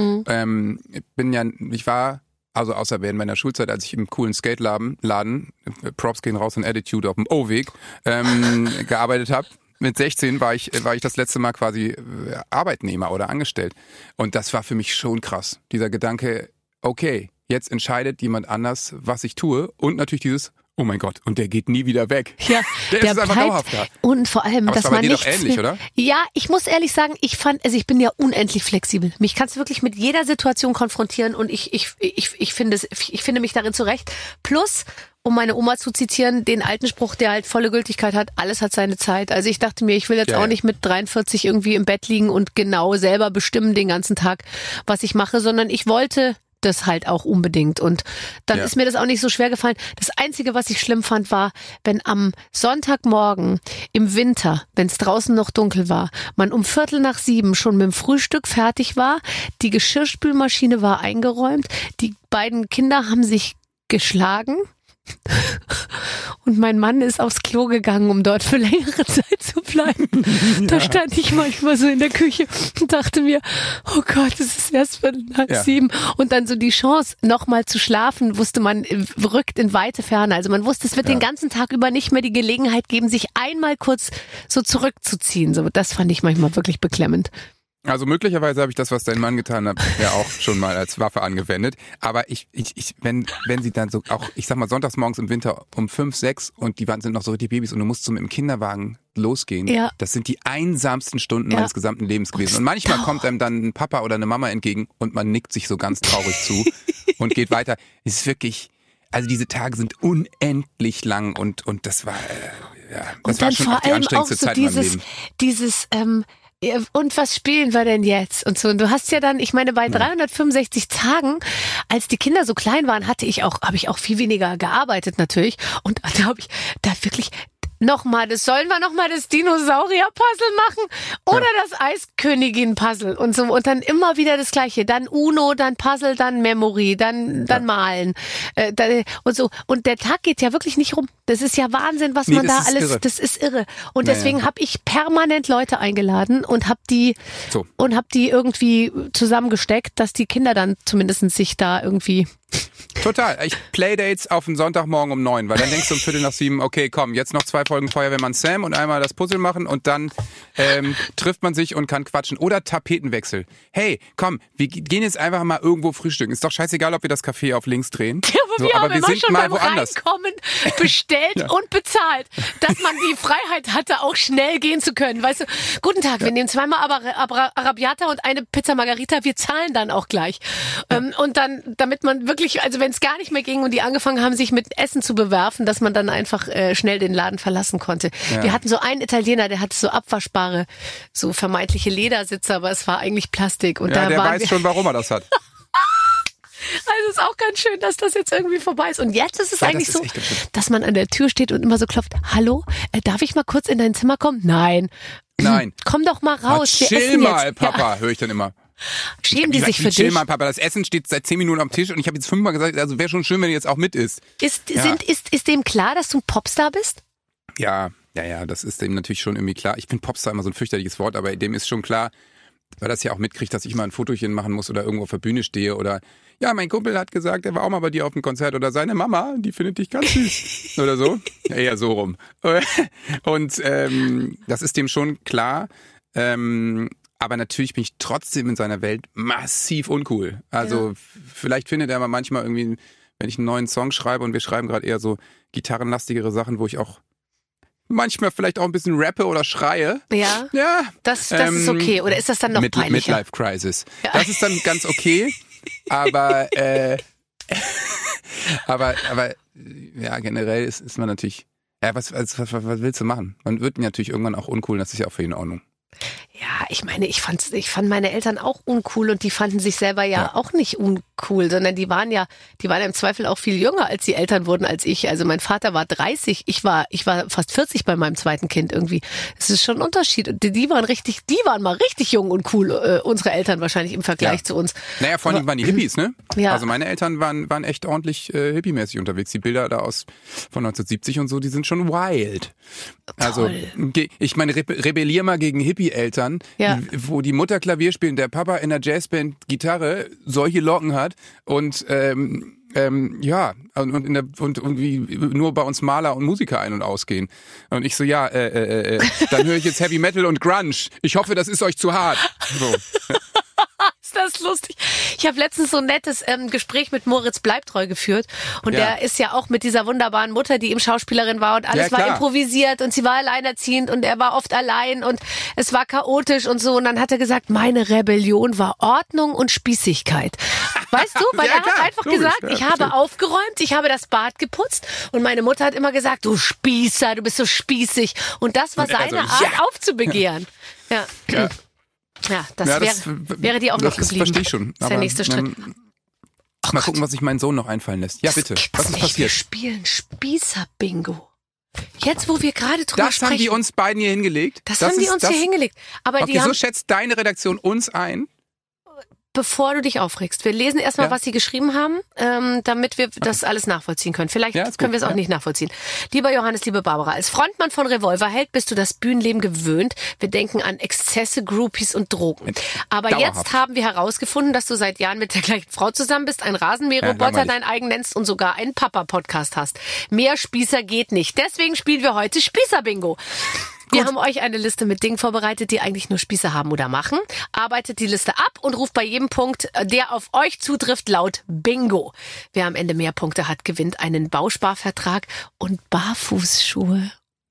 Speaker 4: Ich war außer während meiner Schulzeit, als ich im coolen Skate-Laden, Props gehen raus und Attitude auf dem O-Weg, gearbeitet habe. Mit 16 war ich das letzte Mal quasi Arbeitnehmer oder angestellt. Und das war für mich schon krass. Dieser Gedanke, okay, jetzt entscheidet jemand anders, was ich tue. Und natürlich dieses, oh mein Gott, und der geht nie wieder weg.
Speaker 2: Ja,
Speaker 4: der ist einfach dauerhaft da.
Speaker 2: Und vor allem,
Speaker 4: aber
Speaker 2: dass
Speaker 4: das war
Speaker 2: man
Speaker 4: bei dir
Speaker 2: nicht.
Speaker 4: Doch ähnlich, oder?
Speaker 2: Ja, ich muss ehrlich sagen, ich bin ja unendlich flexibel. Mich kannst du wirklich mit jeder Situation konfrontieren und ich finde mich darin zurecht. Plus, um meine Oma zu zitieren, den alten Spruch, der halt volle Gültigkeit hat, alles hat seine Zeit. Also ich dachte mir, ich will jetzt auch nicht mit 43 irgendwie im Bett liegen und genau selber bestimmen den ganzen Tag, was ich mache, sondern ich wollte das halt auch unbedingt. Und dann ist mir das auch nicht so schwer gefallen. Das Einzige, was ich schlimm fand, war, wenn am Sonntagmorgen im Winter, wenn es draußen noch dunkel war, man um 6:45 schon mit dem Frühstück fertig war, die Geschirrspülmaschine war eingeräumt, die beiden Kinder haben sich geschlagen und mein Mann ist aufs Klo gegangen, um dort für längere Zeit zu bleiben. Da stand ich manchmal so in der Küche und dachte mir, oh Gott, es ist erst 6:30. Und dann so die Chance, nochmal zu schlafen, wusste man, rückt in weite Ferne. Also man wusste, es wird den ganzen Tag über nicht mehr die Gelegenheit geben, sich einmal kurz so zurückzuziehen. So, das fand ich manchmal wirklich beklemmend.
Speaker 4: Also möglicherweise habe ich das, was dein Mann getan hat, ja auch schon mal als Waffe angewendet. Aber wenn sie dann so auch, ich sag mal, sonntags morgens im Winter um 5, 6 und die sind noch so die Babys und du musst so mit dem Kinderwagen losgehen. Ja. Das sind die einsamsten Stunden meines gesamten Lebens gewesen. Und manchmal kommt einem dann ein Papa oder eine Mama entgegen und man nickt sich so ganz traurig zu und geht weiter. Es ist wirklich, also diese Tage sind unendlich lang und das war, das war schon auch die anstrengendste Zeit in meinem Leben.
Speaker 2: Und was spielen wir denn jetzt? Und so. Und du hast ja dann, ich meine, bei 365 Tagen, als die Kinder so klein waren, habe ich auch viel weniger gearbeitet natürlich. Und da habe ich da wirklich sollen wir nochmal das Dinosaurier-Puzzle machen oder das Eiskönigin-Puzzle und so. Und dann immer wieder das Gleiche. Dann Uno, dann Puzzle, dann Memory, dann Malen. Und so. Und der Tag geht ja wirklich nicht rum. Das ist ja Wahnsinn, was man da alles, irre. Das ist irre. Und deswegen habe ich permanent Leute eingeladen und habe die irgendwie zusammengesteckt, dass die Kinder dann zumindest sich da irgendwie...
Speaker 4: Total. Playdates auf den Sonntagmorgen um 9, weil dann denkst du um 6:45, okay, komm, jetzt noch 2 Folgen Feuerwehrmann Sam und einmal das Puzzle machen und dann trifft man sich und kann quatschen. Oder Tapetenwechsel. Hey, komm, wir gehen jetzt einfach mal irgendwo frühstücken. Ist doch scheißegal, ob wir das Café auf links drehen.
Speaker 2: Ja, aber wir sind schon mal woanders. Reinkommen bestellt und bezahlt, dass man die Freiheit hatte, auch schnell gehen zu können. Weißt du, guten Tag, wir nehmen 2 Arrabbiata und eine Pizza Margarita, wir zahlen dann auch gleich. Und dann, damit man wirklich, also wenn es gar nicht mehr ging und die angefangen haben, sich mit Essen zu bewerfen, dass man dann einfach schnell den Laden verlassen konnte. Ja. Wir hatten so einen Italiener, der hatte so abwaschbare, so vermeintliche Ledersitze, aber es war eigentlich Plastik. Und
Speaker 4: der weiß schon, warum er das hat.
Speaker 2: Also ist auch ganz schön, dass das jetzt irgendwie vorbei ist. Und jetzt ist es eigentlich so, dass man an der Tür steht und immer so klopft, hallo, darf ich mal kurz in dein Zimmer kommen? Nein. Komm doch mal raus.
Speaker 4: Chill mal, Papa, höre ich dann immer.
Speaker 2: Schämen die sich für dich?
Speaker 4: Chill mal, Papa, das Essen steht seit 10 Minuten am Tisch und ich habe jetzt 5-mal gesagt, also wäre schon schön, wenn du jetzt auch mit isst.
Speaker 2: Ist dem klar, dass du ein Popstar bist?
Speaker 4: Ja, das ist dem natürlich schon irgendwie klar. Ich finde Popstar immer so ein fürchterliches Wort, aber dem ist schon klar, weil das ja auch mitkriegt, dass ich mal ein Fotochen machen muss oder irgendwo auf der Bühne stehe oder ja, mein Kumpel hat gesagt, er war auch mal bei dir auf dem Konzert oder seine Mama, die findet dich ganz süß oder so. Ja, eher so rum. Und das ist dem schon klar. Aber natürlich bin ich trotzdem in seiner Welt massiv uncool. Also vielleicht findet er aber manchmal irgendwie, wenn ich einen neuen Song schreibe und wir schreiben gerade eher so gitarrenlastigere Sachen, wo ich auch manchmal vielleicht auch ein bisschen rappe oder schreie.
Speaker 2: Ja. Das ist okay. Oder ist das dann noch peinlicher?
Speaker 4: Midlife Crisis. Ja. Das ist dann ganz okay. Aber ja, generell ist man natürlich, ja, was willst du machen? Man wird natürlich irgendwann auch uncool, das ist ja auch für ihn in Ordnung.
Speaker 2: Ja, ich meine, ich fand meine Eltern auch uncool und die fanden sich selber ja auch nicht uncool, sondern die waren ja im Zweifel auch viel jünger, als die Eltern wurden als ich. Also mein Vater war 30, ich war fast 40 bei meinem zweiten Kind irgendwie. Es ist schon ein Unterschied. Die waren mal richtig jung und cool, unsere Eltern wahrscheinlich im Vergleich zu uns.
Speaker 4: Naja, vor allem waren die Hippies, ne?
Speaker 2: Ja.
Speaker 4: Also meine Eltern waren echt ordentlich hippiemäßig unterwegs. Die Bilder da von 1970 und so, die sind schon wild. Also, ich meine, rebellier mal gegen Hippie-Eltern, wo die Mutter Klavier spielt, der Papa in der Jazzband Gitarre solche Locken hat und und irgendwie nur bei uns Maler und Musiker ein- und ausgehen. Und ich so, dann höre ich jetzt Heavy Metal und Grunge. Ich hoffe, das ist euch zu hart. So.
Speaker 2: Ist das lustig? Ich habe letztens so ein nettes Gespräch mit Moritz Bleibtreu geführt und der ist ja auch mit dieser wunderbaren Mutter, die ihm Schauspielerin war und alles war improvisiert und sie war alleinerziehend und er war oft allein und es war chaotisch und so und dann hat er gesagt, meine Rebellion war Ordnung und Spießigkeit. Weißt du? Weil er hat einfach gesagt, ich habe aufgeräumt, ich habe das Bad geputzt und meine Mutter hat immer gesagt, du Spießer, du bist so spießig und das war seine Art aufzubegehren. Ja. Ja, das wäre dir auch noch geblieben.
Speaker 4: Das verstehe ich schon.
Speaker 2: Das ist der nächste Schritt.
Speaker 4: Mal gucken, was sich mein Sohn noch einfallen lässt. Ja, bitte. Was ist passiert?
Speaker 2: Wir spielen Spießer-Bingo. Jetzt, wo wir gerade drüber sprechen.
Speaker 4: Das haben die uns beiden hier hingelegt?
Speaker 2: Das haben die uns hier hingelegt. Aber
Speaker 4: okay, so schätzt deine Redaktion uns ein?
Speaker 2: Bevor du dich aufregst. Wir lesen erstmal, was sie geschrieben haben, damit wir das alles nachvollziehen können. Vielleicht können wir es auch nicht nachvollziehen. Lieber Johannes, liebe Barbara, als Frontmann von Revolverheld bist du das Bühnenleben gewöhnt. Wir denken an Exzesse, Groupies und Drogen. Aber jetzt haben wir herausgefunden, dass du seit Jahren mit der gleichen Frau zusammen bist, einen Rasenmäherroboter dein eigen nennst und sogar einen Papa-Podcast hast. Mehr Spießer geht nicht. Deswegen spielen wir heute Spießer-Bingo. Wir haben euch eine Liste mit Dingen vorbereitet, die eigentlich nur Spießer haben oder machen. Arbeitet die Liste ab und ruft bei jedem Punkt, der auf euch zutrifft, laut Bingo. Wer am Ende mehr Punkte hat, gewinnt einen Bausparvertrag und Barfußschuhe.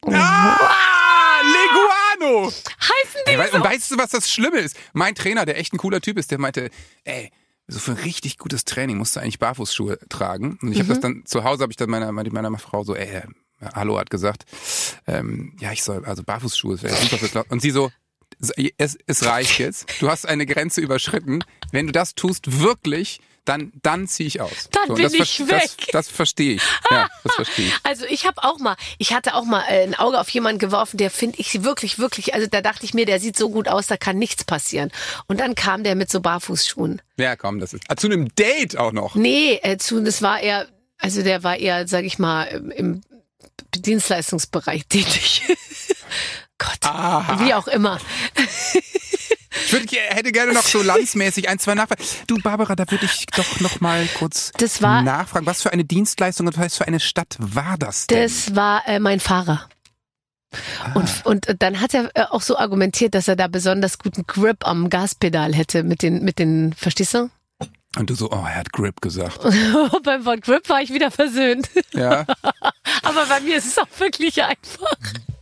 Speaker 4: Leguano!
Speaker 2: Heißen die so?
Speaker 4: Und weißt du, was das Schlimme ist? Mein Trainer, der echt ein cooler Typ ist, der meinte, so für ein richtig gutes Training musst du eigentlich Barfußschuhe tragen. Und ich habe das dann, zu Hause habe ich dann meiner Frau so, Hallo hat gesagt, ich soll, also Barfußschuhe, das wäre super für Klaus. Und sie so, es reicht jetzt. Du hast eine Grenze überschritten. Wenn du das tust, wirklich, dann ziehe ich aus.
Speaker 2: Dann bin ich weg.
Speaker 4: Das verstehe ich. Ja, das verstehe ich.
Speaker 2: Also ich hatte auch mal ein Auge auf jemanden geworfen, der finde ich wirklich, wirklich, also da dachte ich mir, der sieht so gut aus, da kann nichts passieren. Und dann kam der mit so Barfußschuhen.
Speaker 4: Ja, komm, das ist, zu einem Date auch noch.
Speaker 2: Nee, der war eher, sag ich mal, im Dienstleistungsbereich tätig. Gott, wie auch immer.
Speaker 4: Ich hätte gerne noch so landsmäßig 1, 2 Nachfragen. Du, Barbara, da würde ich doch noch mal kurz nachfragen. Was für eine Dienstleistung und was für eine Stadt war das denn?
Speaker 2: Das war mein Fahrer. Und dann hat er auch so argumentiert, dass er da besonders guten Grip am Gaspedal hätte mit den, verstehst du?
Speaker 4: Und du so, er hat Grip gesagt.
Speaker 2: Beim Wort Grip war ich wieder versöhnt.
Speaker 4: Ja.
Speaker 2: Aber bei mir ist es auch wirklich einfach.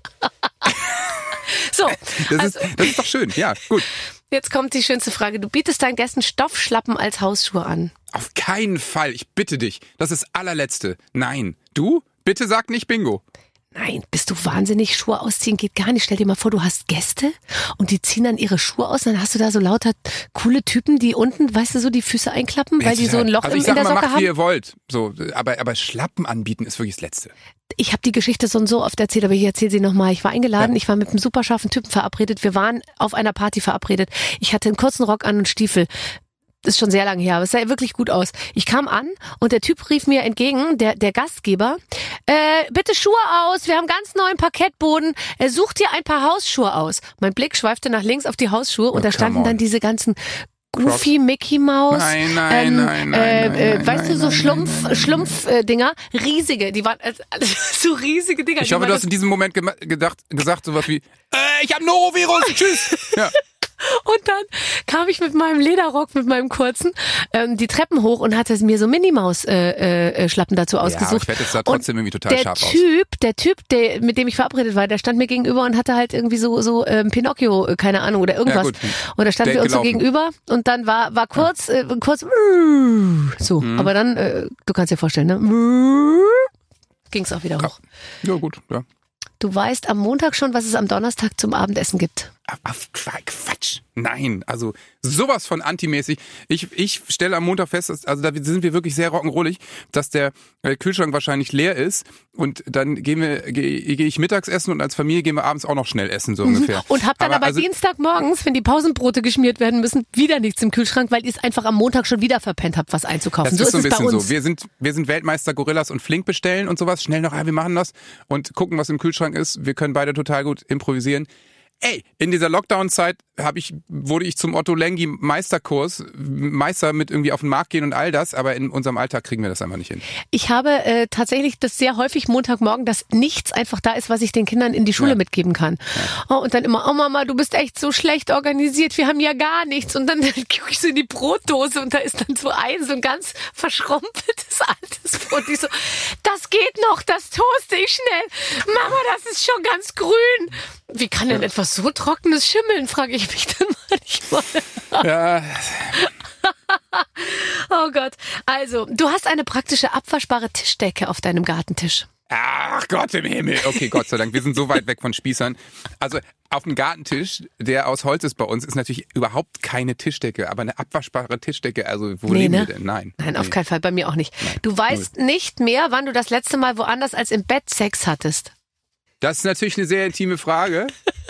Speaker 2: So.
Speaker 4: Das ist doch schön, ja, gut.
Speaker 2: Jetzt kommt die schönste Frage. Du bietest deinen Gästen Stoffschlappen als Hausschuhe an.
Speaker 4: Auf keinen Fall, ich bitte dich. Das ist das allerletzte. Nein. Du? Bitte sag nicht Bingo.
Speaker 2: Nein, bist du wahnsinnig? Schuhe ausziehen geht gar nicht. Stell dir mal vor, du hast Gäste und die ziehen dann ihre Schuhe aus. Dann hast du da so lauter coole Typen, die unten, weißt du, so die Füße einklappen, weil die so ein Loch in der Socke haben.
Speaker 4: Macht, wie ihr wollt. So, aber Schlappen anbieten ist wirklich das Letzte.
Speaker 2: Ich habe die Geschichte so oft erzählt, aber ich erzähle sie nochmal. Ich war eingeladen, ich war mit einem super scharfen Typen verabredet. Wir waren auf einer Party verabredet. Ich hatte einen kurzen Rock an und Stiefel. Das ist schon sehr lange her, aber es sah wirklich gut aus. Ich kam an und der Typ rief mir entgegen, der Gastgeber, bitte Schuhe aus, wir haben ganz neuen Parkettboden, such dir ein paar Hausschuhe aus. Mein Blick schweifte nach links auf die Hausschuhe und da standen dann diese ganzen Goofy, Mickey Maus,
Speaker 4: nein,
Speaker 2: weißt du, so Schlumpf-Dinger, riesige, die waren so riesige Dinger.
Speaker 4: Ich hoffe, du hast in diesem Moment gesagt sowas wie, ich hab Norovirus, tschüss. Ja.
Speaker 2: Und dann kam ich mit meinem Lederrock, mit meinem kurzen, die Treppen hoch und hatte mir so Minimaus-Schlappen dazu ausgesucht.
Speaker 4: Ja, ich werde jetzt da trotzdem irgendwie total scharf aus.
Speaker 2: Der Typ, mit dem ich verabredet war, der stand mir gegenüber und hatte halt irgendwie so Pinocchio, keine Ahnung, oder irgendwas. Ja, und da standen wir uns so gegenüber und dann war kurz, so. Aber dann, du kannst dir vorstellen, ne? Ging's auch wieder hoch.
Speaker 4: Ja, gut, ja.
Speaker 2: Du weißt am Montag schon, was es am Donnerstag zum Abendessen gibt.
Speaker 4: Quatsch. Nein, also sowas von antimäßig. Ich stelle am Montag fest, also da sind wir wirklich sehr rock'n'rollig, dass der Kühlschrank wahrscheinlich leer ist und dann gehe ich mittags essen und als Familie gehen wir abends auch noch schnell essen, so ungefähr.
Speaker 2: Und habt dann aber Dienstagmorgens, wenn die Pausenbrote geschmiert werden müssen, wieder nichts im Kühlschrank, weil ihr es einfach am Montag schon wieder verpennt habt, was einzukaufen.
Speaker 4: Das
Speaker 2: so
Speaker 4: ist so ein bisschen
Speaker 2: bei uns.
Speaker 4: so. Wir sind Weltmeister Gorillas und flink bestellen und sowas. Schnell noch, wir machen das und gucken, was im Kühlschrank ist. Wir können beide total gut improvisieren. Ey, in dieser Lockdown-Zeit wurde ich zum Otto Lengi Meister mit irgendwie auf den Markt gehen und all das, aber in unserem Alltag kriegen wir das einfach nicht hin.
Speaker 2: Ich habe tatsächlich das sehr häufig Montagmorgen, dass nichts einfach da ist, was ich den Kindern in die Schule mitgeben kann. Ja. Oh, und dann immer, oh Mama, du bist echt so schlecht organisiert, wir haben ja gar nichts. Und dann gucke ich so in die Brotdose und da ist dann so ein ganz verschrumpeltes altes Brot. Ich so, das geht noch, das toaste ich schnell. Mama, das ist schon ganz grün. Wie kann denn etwas so Trockenes schimmeln, frage ich mich dann manchmal.
Speaker 4: Ja.
Speaker 2: Oh Gott. Also, du hast eine praktische abwaschbare Tischdecke auf deinem Gartentisch.
Speaker 4: Ach Gott im Himmel. Okay, Gott sei Dank. Wir sind so weit weg von Spießern. Also auf dem Gartentisch, der aus Holz ist bei uns, ist natürlich überhaupt keine Tischdecke, aber eine abwaschbare Tischdecke. Also wo leben wir denn? Nein.
Speaker 2: Nein, auf keinen Fall. Bei mir auch nicht. Nein. Du weißt nicht mehr, wann du das letzte Mal woanders als im Bett Sex hattest.
Speaker 4: Das ist natürlich eine sehr intime Frage,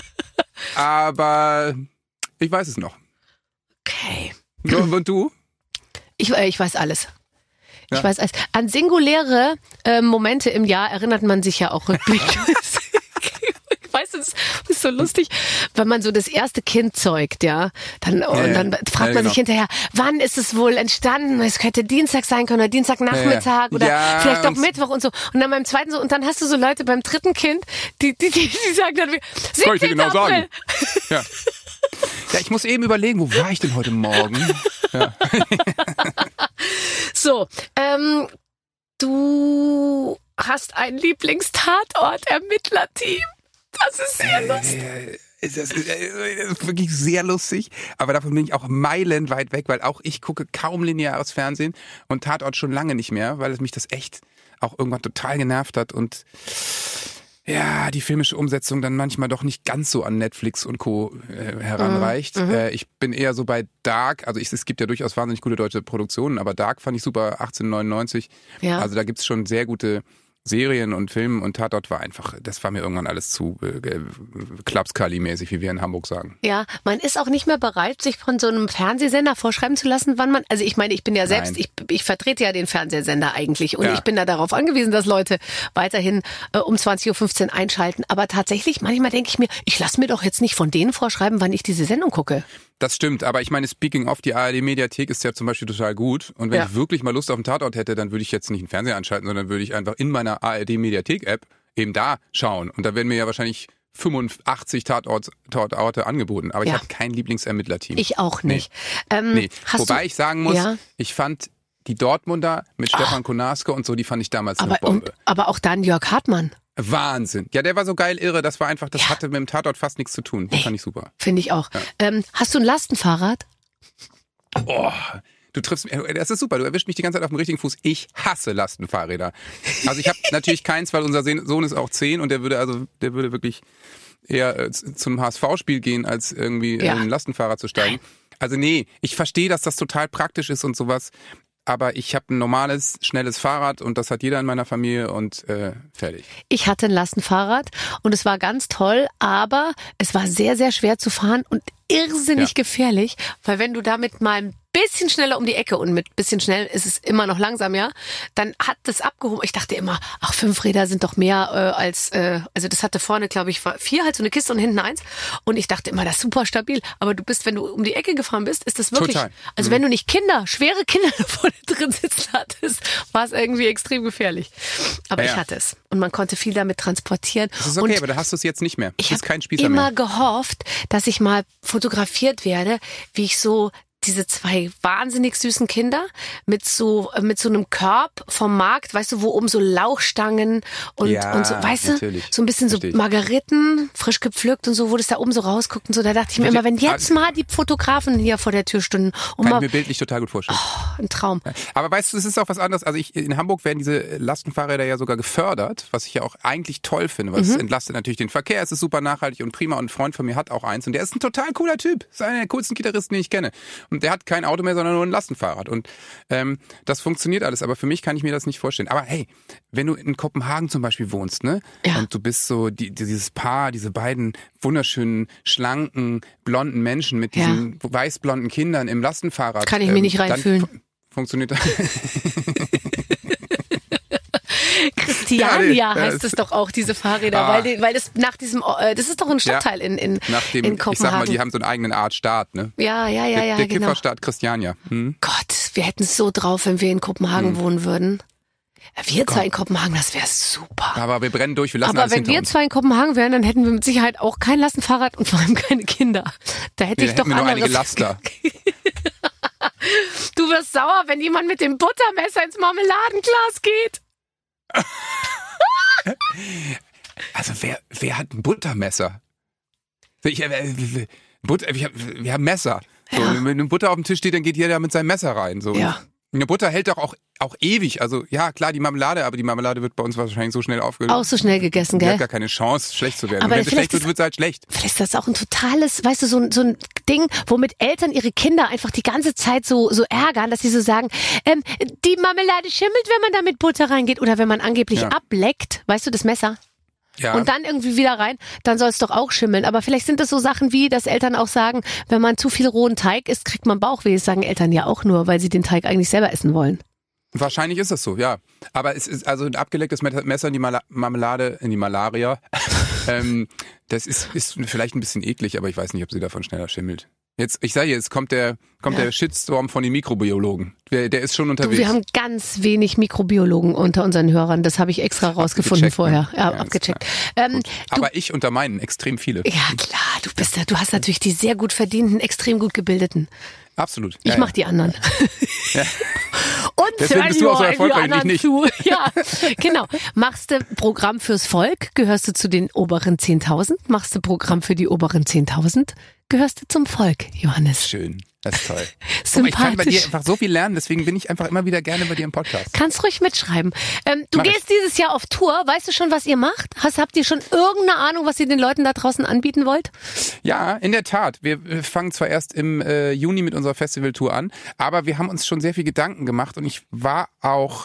Speaker 4: aber ich weiß es noch.
Speaker 2: Okay.
Speaker 4: Und du? Ich
Speaker 2: weiß alles. Ja. Ich weiß alles. An singuläre Momente im Jahr erinnert man sich ja auch rückblickend. Weißt du, das ist so lustig, wenn man so das erste Kind zeugt, ja. Dann fragt man sich hinterher, wann ist es wohl entstanden? Es könnte Dienstag sein können oder Dienstagnachmittag oder vielleicht auch Mittwoch und so. Und dann beim zweiten so, und dann hast du so Leute beim dritten Kind, die sagen dann, 17. Kann ich dir genau sagen.
Speaker 4: Ja. Ja, ich muss eben überlegen, wo war ich denn heute Morgen? Ja.
Speaker 2: So, du hast ein Lieblingstatort-Ermittlerteam. Das ist sehr lustig.
Speaker 4: Das ist wirklich sehr lustig, aber davon bin ich auch meilenweit weg, weil auch ich gucke kaum lineares Fernsehen und Tatort schon lange nicht mehr, weil mich das echt auch irgendwann total genervt hat und ja, die filmische Umsetzung dann manchmal doch nicht ganz so an Netflix und Co. heranreicht. Ich bin eher so bei Dark, also es gibt ja durchaus wahnsinnig gute deutsche Produktionen, aber Dark fand ich super, 1899. Ja. Also da gibt's schon sehr gute Serien und Filme und Tatort das war mir irgendwann alles zu Klapskali-mäßig, wie wir in Hamburg sagen.
Speaker 2: Ja, man ist auch nicht mehr bereit, sich von so einem Fernsehsender vorschreiben zu lassen, wann man, also ich meine, ich bin ja selbst, ich vertrete ja den Fernsehsender eigentlich und ich bin da darauf angewiesen, dass Leute weiterhin um 20.15 Uhr einschalten, aber tatsächlich, manchmal denke ich mir, ich lasse mir doch jetzt nicht von denen vorschreiben, wann ich diese Sendung gucke.
Speaker 4: Das stimmt, aber ich meine, speaking of, die ARD-Mediathek ist ja zum Beispiel total gut. Und wenn ich wirklich mal Lust auf einen Tatort hätte, dann würde ich jetzt nicht einen Fernseher anschalten, sondern würde ich einfach in meiner ARD-Mediathek-App eben da schauen. Und da werden mir ja wahrscheinlich 85 Tatorte angeboten. Aber ich habe kein Lieblingsermittlerteam.
Speaker 2: Ich auch nicht.
Speaker 4: Nee. Wobei ich sagen muss, ich fand die Dortmunder mit Stefan Konarske und so, die fand ich damals eine Bombe.
Speaker 2: Aber auch dann Jörg Hartmann.
Speaker 4: Wahnsinn. Ja, der war so geil irre. Das war einfach, das hatte mit dem Tatort fast nichts zu tun. Das fand ich super.
Speaker 2: Finde ich auch. Ja. Hast du ein Lastenfahrrad?
Speaker 4: Oh, du triffst mich. Das ist super. Du erwischst mich die ganze Zeit auf dem richtigen Fuß. Ich hasse Lastenfahrräder. Also ich habe natürlich keins, weil unser Sohn ist auch 10 und der würde wirklich eher zum HSV-Spiel gehen, als irgendwie in ein Lastenfahrrad zu steigen. Also nee, ich verstehe, dass das total praktisch ist und sowas. Aber ich habe ein normales, schnelles Fahrrad und das hat jeder in meiner Familie und fertig.
Speaker 2: Ich hatte ein Lastenfahrrad und es war ganz toll, aber es war sehr, sehr schwer zu fahren und irrsinnig gefährlich, weil wenn du damit mal ein bisschen schneller um die Ecke und mit bisschen schnell ist es immer noch langsam, ja, dann hat das abgehoben. Ich dachte immer, 5 Räder sind doch mehr also das hatte vorne, glaube ich, 4 halt so eine Kiste und hinten 1 und ich dachte immer, das ist super stabil, aber du bist, wenn du um die Ecke gefahren bist, ist das wirklich, also wenn du nicht schwere Kinder da vorne drin sitzen hattest, war es irgendwie extrem gefährlich. Aber ich hatte es und man konnte viel damit transportieren.
Speaker 4: Das ist okay, aber da hast du es jetzt nicht mehr.
Speaker 2: Ich habe immer gehofft, dass ich mal fotografiert werde, wie ich so diese zwei wahnsinnig süßen Kinder mit so einem Korb vom Markt, weißt du, wo oben so Lauchstangen und so, weißt du, so ein bisschen so Margeriten, frisch gepflückt und so, wo das da oben so rausguckt und so. Da dachte ich mir immer, wenn jetzt mal die Fotografen hier vor der Tür stünden.
Speaker 4: Kann ich mir bildlich total gut vorstellen.
Speaker 2: Ein Traum.
Speaker 4: Aber weißt du, es ist auch was anderes. Also in Hamburg werden diese Lastenfahrräder ja sogar gefördert, was ich ja auch eigentlich toll finde, weil es entlastet natürlich den Verkehr, es ist super nachhaltig und prima und ein Freund von mir hat auch eins und der ist ein total cooler Typ. Ist einer der coolsten Gitarristen, den ich kenne. Und der hat kein Auto mehr, sondern nur ein Lastenfahrrad. Und das funktioniert alles. Aber für mich kann ich mir das nicht vorstellen. Aber hey, wenn du in Kopenhagen zum Beispiel wohnst, ne? Ja. Und du bist so dieses Paar, diese beiden wunderschönen, schlanken, blonden Menschen mit diesen weißblonden Kindern im Lastenfahrrad.
Speaker 2: Kann ich mich nicht reinfühlen.
Speaker 4: Funktioniert das?
Speaker 2: Christiania heißt es doch auch, diese Fahrräder, weil das nach diesem, das ist doch ein Stadtteil in Kopenhagen.
Speaker 4: Ich sag mal, die haben so einen eigenen Art Staat, ne?
Speaker 2: Ja,
Speaker 4: der
Speaker 2: genau.
Speaker 4: Kifferstaat Christiania.
Speaker 2: Gott, wir hätten es so drauf, wenn wir in Kopenhagen wohnen würden. Wir zwei in Kopenhagen, das wäre super.
Speaker 4: Aber wir brennen durch, wir lassen
Speaker 2: Aber
Speaker 4: alles
Speaker 2: wenn wir zwei in Kopenhagen wären, dann hätten wir mit Sicherheit auch kein Lastenfahrrad und vor allem keine Kinder. Da hätte ich doch
Speaker 4: nur
Speaker 2: anderes.
Speaker 4: einige Laster.
Speaker 2: Du wirst sauer, wenn jemand mit dem Buttermesser ins Marmeladenglas geht.
Speaker 4: Also wer hat ein Buttermesser? Wir haben Messer. So, wenn eine Butter auf dem Tisch steht, dann geht jeder mit seinem Messer rein. So.
Speaker 2: Ja.
Speaker 4: Eine Butter hält doch auch ewig. Also ja, klar, die Marmelade, aber die Marmelade wird bei uns wahrscheinlich so schnell aufgelöst.
Speaker 2: Auch so schnell gegessen, gell?
Speaker 4: Die hat gar keine Chance, schlecht zu werden.
Speaker 2: Aber
Speaker 4: wenn sie schlecht wird, wird sie halt schlecht.
Speaker 2: Vielleicht ist das auch ein totales, weißt du, so ein Ding, womit Eltern ihre Kinder einfach die ganze Zeit so ärgern, dass sie so sagen, die Marmelade schimmelt, wenn man da mit Butter reingeht oder wenn man angeblich ableckt, weißt du, das Messer. Ja. Und dann irgendwie wieder rein, dann soll es doch auch schimmeln. Aber vielleicht sind das so Sachen wie, dass Eltern auch sagen, wenn man zu viel rohen Teig isst, kriegt man Bauchweh. Das sagen Eltern ja auch nur, weil sie den Teig eigentlich selber essen wollen.
Speaker 4: Wahrscheinlich ist das so, ja. Aber es ist also ein abgelecktes Messer in die Marmelade, in die Malaria. Das ist vielleicht ein bisschen eklig, aber ich weiß nicht, ob sie davon schneller schimmelt. Ich sage jetzt kommt der Shitstorm von den Mikrobiologen. Der ist schon unterwegs.
Speaker 2: Wir haben ganz wenig Mikrobiologen unter unseren Hörern. Das habe ich extra rausgefunden vorher.
Speaker 4: Ne?
Speaker 2: Ja, abgecheckt.
Speaker 4: Aber ich unter meinen extrem viele.
Speaker 2: Ja klar, du hast natürlich die sehr gut verdienten, extrem gut gebildeten.
Speaker 4: Absolut.
Speaker 2: Ich mach die anderen.
Speaker 4: Ja.
Speaker 2: Und
Speaker 4: deswegen bist du auch so erfolgreich, ich nicht.
Speaker 2: Ja, genau. Machst du Programm fürs Volk, gehörst du zu den oberen 10.000. Machst du Programm für die oberen 10.000, gehörst du zum Volk, Johannes.
Speaker 4: Schön. Das ist toll.
Speaker 2: Sympathisch.
Speaker 4: Ich kann bei dir einfach so viel lernen, deswegen bin ich einfach immer wieder gerne bei dir im Podcast.
Speaker 2: Kannst ruhig mitschreiben. Du gehst dieses Jahr auf Tour. Weißt du schon, was ihr macht? Habt ihr schon irgendeine Ahnung, was ihr den Leuten da draußen anbieten wollt?
Speaker 4: Ja, in der Tat. Wir fangen zwar erst im Juni mit unserer Festivaltour an, aber wir haben uns schon sehr viel Gedanken gemacht und ich war auch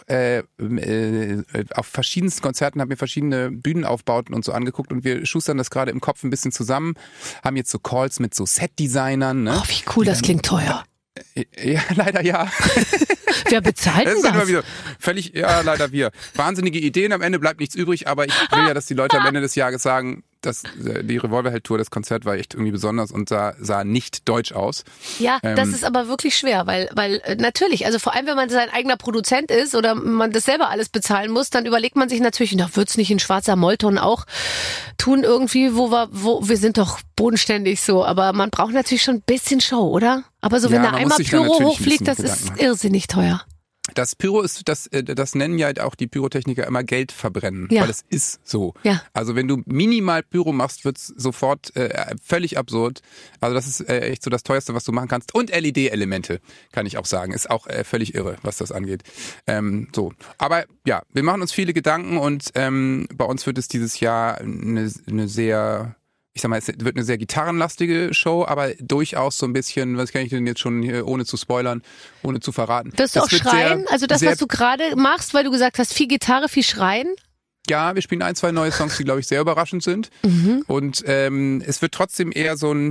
Speaker 4: auf verschiedensten Konzerten, habe mir verschiedene Bühnenaufbauten und so angeguckt und wir schustern das gerade im Kopf ein bisschen zusammen, haben jetzt so Calls mit so Set-Designern. Ne?
Speaker 2: Oh, wie cool, das klingt teuer.
Speaker 4: Ja, leider ja.
Speaker 2: Wer bezahlt denn das?
Speaker 4: Immer wieder völlig, ja, leider wir. Wahnsinnige Ideen, am Ende bleibt nichts übrig, aber ich will ja, dass die Leute am Ende des Jahres sagen, dass die Revolverheld-Tour, das Konzert war echt irgendwie besonders und sah nicht deutsch aus.
Speaker 2: Ja, das ist aber wirklich schwer, weil natürlich, also vor allem, wenn man sein eigener Produzent ist oder man das selber alles bezahlen muss, dann überlegt man sich natürlich, na, wird's nicht in schwarzer Mollton auch tun irgendwie, wo wir sind doch bodenständig so, aber man braucht natürlich schon ein bisschen Show, oder? Aber so, wenn da einmal Pyro hochfliegt, das ist irrsinnig teuer.
Speaker 4: Das Pyro ist, das nennen ja auch die Pyrotechniker immer Geld verbrennen, weil es ist so. Ja. Also wenn du minimal Pyro machst, wird's sofort völlig absurd. Also das ist echt so das Teuerste, was du machen kannst. Und LED-Elemente, kann ich auch sagen. Ist auch völlig irre, was das angeht. So. Aber ja, wir machen uns viele Gedanken und bei uns wird es dieses Jahr eine sehr... Ich sag mal, es wird eine sehr gitarrenlastige Show, aber durchaus so ein bisschen, was kann ich denn jetzt schon hier, ohne zu spoilern, ohne zu verraten.
Speaker 2: Wirst du auch schreien? Also das, was du gerade machst, weil du gesagt hast, viel Gitarre, viel Schreien?
Speaker 4: Ja, wir spielen 1, 2 neue Songs, die, glaube ich, sehr überraschend sind. Mhm. Und es wird trotzdem eher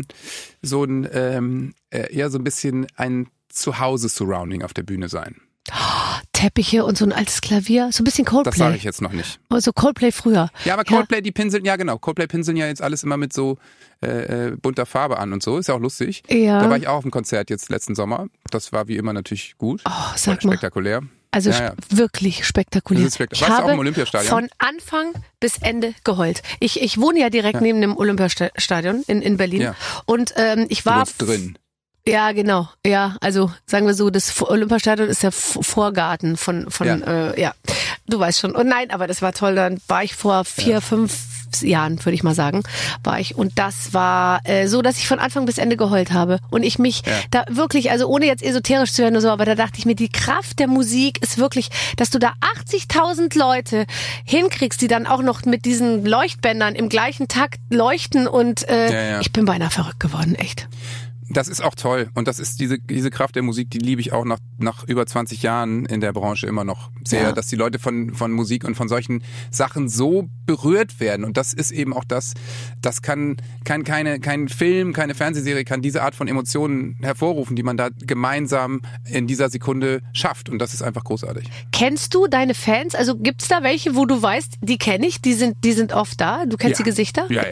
Speaker 4: eher so ein bisschen ein Zuhause-Surrounding auf der Bühne sein.
Speaker 2: Teppiche und so ein altes Klavier, so ein bisschen Coldplay.
Speaker 4: Das sage ich jetzt noch nicht.
Speaker 2: Also Coldplay früher.
Speaker 4: Ja, aber Coldplay, die pinseln, ja genau, Coldplay pinseln ja jetzt alles immer mit so bunter Farbe an und so, ist ja auch lustig. Ja. Da war ich auch auf dem Konzert jetzt letzten Sommer. Das war wie immer natürlich gut.
Speaker 2: Oh, sag mal.
Speaker 4: Spektakulär.
Speaker 2: Also wirklich spektakulär.
Speaker 4: Warst du auch im Olympiastadion?
Speaker 2: Von Anfang bis Ende geheult. Ich wohne ja direkt neben dem Olympiastadion in Berlin. Ja. Und ich war
Speaker 4: drin.
Speaker 2: Ja, genau. Ja, also sagen wir so, das Olympiastadion ist der Vorgarten von ja, du weißt schon. Und nein, aber das war toll. Dann war ich vor 4-5 Jahren, würde ich mal sagen, war ich. Und das war so, dass ich von Anfang bis Ende geheult habe. Und ich mich da wirklich, also ohne jetzt esoterisch zu werden oder so, aber da dachte ich mir, die Kraft der Musik ist wirklich, dass du da 80.000 Leute hinkriegst, die dann auch noch mit diesen Leuchtbändern im gleichen Takt leuchten. Und ich bin beinahe verrückt geworden, echt.
Speaker 4: Das ist auch toll. Und das ist diese Kraft der Musik, die liebe ich auch nach über 20 Jahren in der Branche immer noch sehr, dass die Leute von Musik und von solchen Sachen so berührt werden. Und das ist eben auch das kann kein Film, keine Fernsehserie kann diese Art von Emotionen hervorrufen, die man da gemeinsam in dieser Sekunde schafft. Und das ist einfach großartig.
Speaker 2: Kennst du deine Fans? Also gibt's da welche, wo du weißt, die kenne ich, die sind oft da? Du kennst die Gesichter?
Speaker 4: Ja.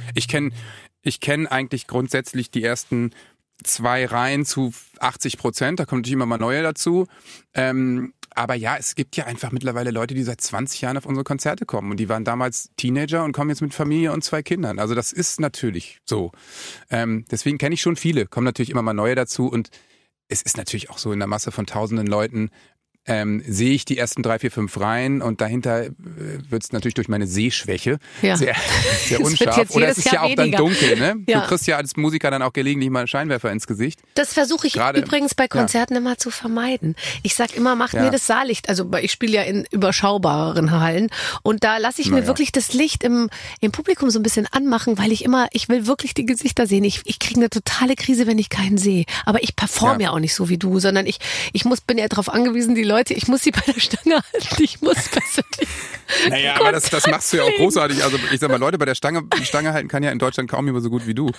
Speaker 4: Ich kenne eigentlich grundsätzlich die ersten 2 Reihen zu 80%. Da kommt natürlich immer mal neue dazu. Aber ja, es gibt ja einfach mittlerweile Leute, die seit 20 Jahren auf unsere Konzerte kommen. Und die waren damals Teenager und kommen jetzt mit Familie und 2 Kindern. Also das ist natürlich so. Deswegen kenne ich schon viele. Kommen natürlich immer mal neue dazu. Und es ist natürlich auch so in der Masse von tausenden Leuten, sehe ich die ersten 3, 4, 5 Reihen und dahinter wird es natürlich durch meine Sehschwäche sehr, sehr unscharf. Oder es ist ja auch dann dunkel, ne? Ja. Du kriegst ja als Musiker dann auch gelegentlich mal einen Scheinwerfer ins Gesicht.
Speaker 2: Das versuche ich übrigens bei Konzerten immer zu vermeiden. Ich sag immer, macht mir das Saallicht. Also ich spiele ja in überschaubareren Hallen und da lasse ich mir wirklich das Licht im Publikum so ein bisschen anmachen, weil ich will wirklich die Gesichter sehen. Ich kriege eine totale Krise, wenn ich keinen sehe. Aber ich performe ja auch nicht so wie du, sondern ich bin ja darauf angewiesen, die Leute, ich muss sie bei der Stange halten, ich muss persönlich.
Speaker 4: Naja, aber das machst du ja auch großartig. Also ich sag mal, Leute bei der Stange halten kann ja in Deutschland kaum jemand so gut wie du.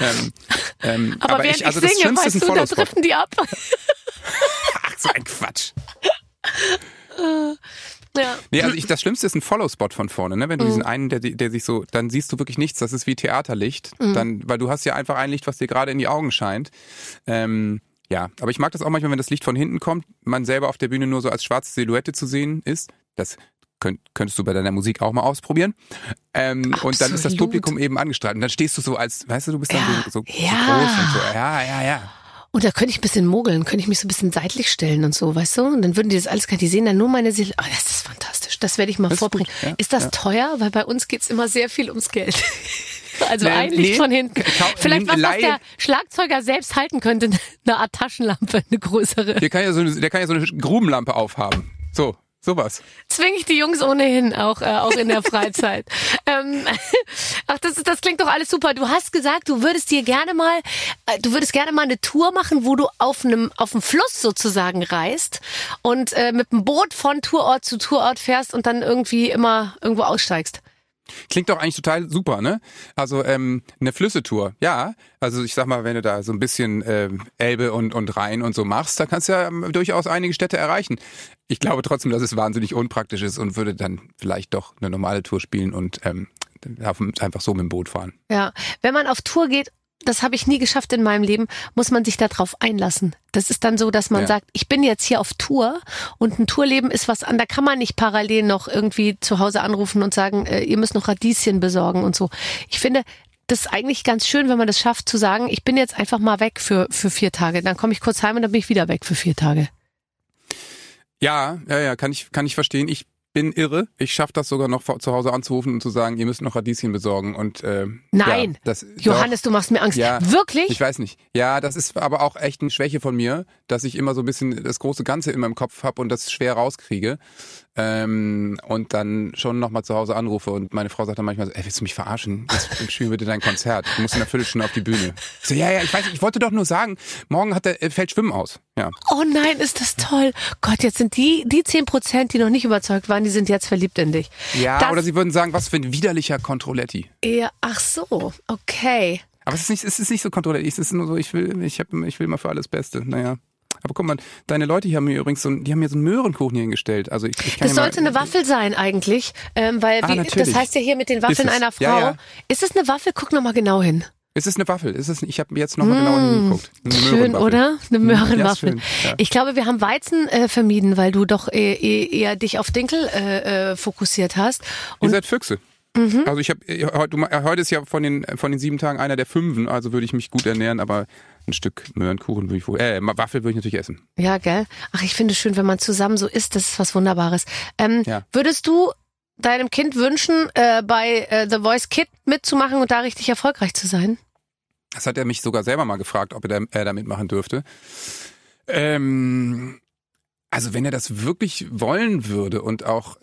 Speaker 2: Aber während ich singe, weißt du, da driften die ab.
Speaker 4: Ach, so ein Quatsch.
Speaker 2: Ja.
Speaker 4: Nee, also das Schlimmste ist ein Follow-Spot von vorne, ne? Wenn du diesen einen, der sich so, dann siehst du wirklich nichts, das ist wie Theaterlicht. Dann, weil du hast ja einfach ein Licht, was dir gerade in die Augen scheint. Ja, aber ich mag das auch manchmal, wenn das Licht von hinten kommt, man selber auf der Bühne nur so als schwarze Silhouette zu sehen ist. Das könntest du bei deiner Musik auch mal ausprobieren. Und dann ist das Publikum eben angestrahlt. Und dann stehst du so als, weißt du, du bist dann so groß und so. Ja.
Speaker 2: Und da könnte ich ein bisschen mogeln, könnte ich mich so ein bisschen seitlich stellen und so, weißt du? Und dann würden die das alles gar nicht sehen, dann nur meine Seele. Oh, das ist fantastisch. Das werde ich mal vorbringen. Ist das teuer? Weil bei uns geht's immer sehr viel ums Geld. Also ein Licht von hinten. Vielleicht was der Schlagzeuger selbst halten könnte, eine Art Taschenlampe, eine größere.
Speaker 4: Der kann ja so eine Grubenlampe aufhaben. So. Sowas.
Speaker 2: Zwinge ich die Jungs ohnehin auch in der Freizeit. Ach, das klingt doch alles super. Du hast gesagt, du würdest gerne mal eine Tour machen, wo du auf dem Fluss sozusagen reist und mit dem Boot von Tourort zu Tourort fährst und dann irgendwie immer irgendwo aussteigst.
Speaker 4: Klingt doch eigentlich total super, ne? Also eine Flüssetour, ja. Also ich sag mal, wenn du da so ein bisschen Elbe und Rhein und so machst, dann kannst du ja durchaus einige Städte erreichen. Ich glaube trotzdem, dass es wahnsinnig unpraktisch ist und würde dann vielleicht doch eine normale Tour spielen und einfach so mit dem Boot fahren. Ja,
Speaker 2: wenn man auf Tour geht, das habe ich nie geschafft in meinem Leben, muss man sich darauf einlassen. Das ist dann so, dass man sagt, ich bin jetzt hier auf Tour und ein Tourleben ist was an, da kann man nicht parallel noch irgendwie zu Hause anrufen und sagen, ihr müsst noch Radieschen besorgen und so. Ich finde, das ist eigentlich ganz schön, wenn man das schafft zu sagen, ich bin jetzt einfach mal weg für 4 Tage. Dann komme ich kurz heim und dann bin ich wieder weg für 4 Tage.
Speaker 4: Ja, kann ich verstehen. Ich bin irre. Ich schaffe das sogar noch zu Hause anzurufen und zu sagen, ihr müsst noch Radieschen besorgen. Und
Speaker 2: nein, Johannes, du machst mir Angst. Ja, wirklich?
Speaker 4: Ich weiß nicht. Ja, das ist aber auch echt eine Schwäche von mir, dass ich immer so ein bisschen das große Ganze in meinem Kopf habe und das schwer rauskriege. Und dann schon nochmal zu Hause anrufe und meine Frau sagt dann manchmal so, willst du mich verarschen? Jetzt spielen wir bitte dein Konzert. Du musst in einer Viertelstunde auf die Bühne. Ich so, ja, ich weiß nicht, ich wollte doch nur sagen, morgen fällt Schwimmen aus. Ja.
Speaker 2: Oh nein, ist das toll. Gott, jetzt sind die 10%, die noch nicht überzeugt waren, die sind jetzt verliebt in dich.
Speaker 4: Ja, oder sie würden sagen, was für ein widerlicher Controletti.
Speaker 2: Ja, ach so, okay.
Speaker 4: Aber es ist nicht so Controletti, es ist nur so, ich will mal für alles Beste, naja. Aber guck mal, deine Leute hier haben mir übrigens so einen Möhrenkuchen hier hingestellt. Also ich kann
Speaker 2: das sollte eine Waffel sein eigentlich, weil das heißt ja hier mit den Waffeln einer Frau. Ja. Ist es eine Waffel? Guck noch mal genau hin.
Speaker 4: Es ist eine Waffel. Ich habe jetzt noch mal genau hingeguckt.
Speaker 2: Schön, oder? Eine Möhrenwaffel.
Speaker 4: Ja.
Speaker 2: Ich glaube, wir haben Weizen vermieden, weil du doch eher dich auf Dinkel fokussiert hast.
Speaker 4: Und ihr seid Füchse. Also heute ist ja von den 7 Tagen einer der 5, also würde ich mich gut ernähren, aber ein Stück Möhrenkuchen würde ich Waffel würde ich natürlich essen.
Speaker 2: Ja, gell? Ach, ich finde es schön, wenn man zusammen so isst, das ist was Wunderbares. Würdest du deinem Kind wünschen, bei The Voice Kid mitzumachen und da richtig erfolgreich zu sein?
Speaker 4: Das hat er mich sogar selber mal gefragt, ob er da mitmachen dürfte. Also wenn er das wirklich wollen würde und auch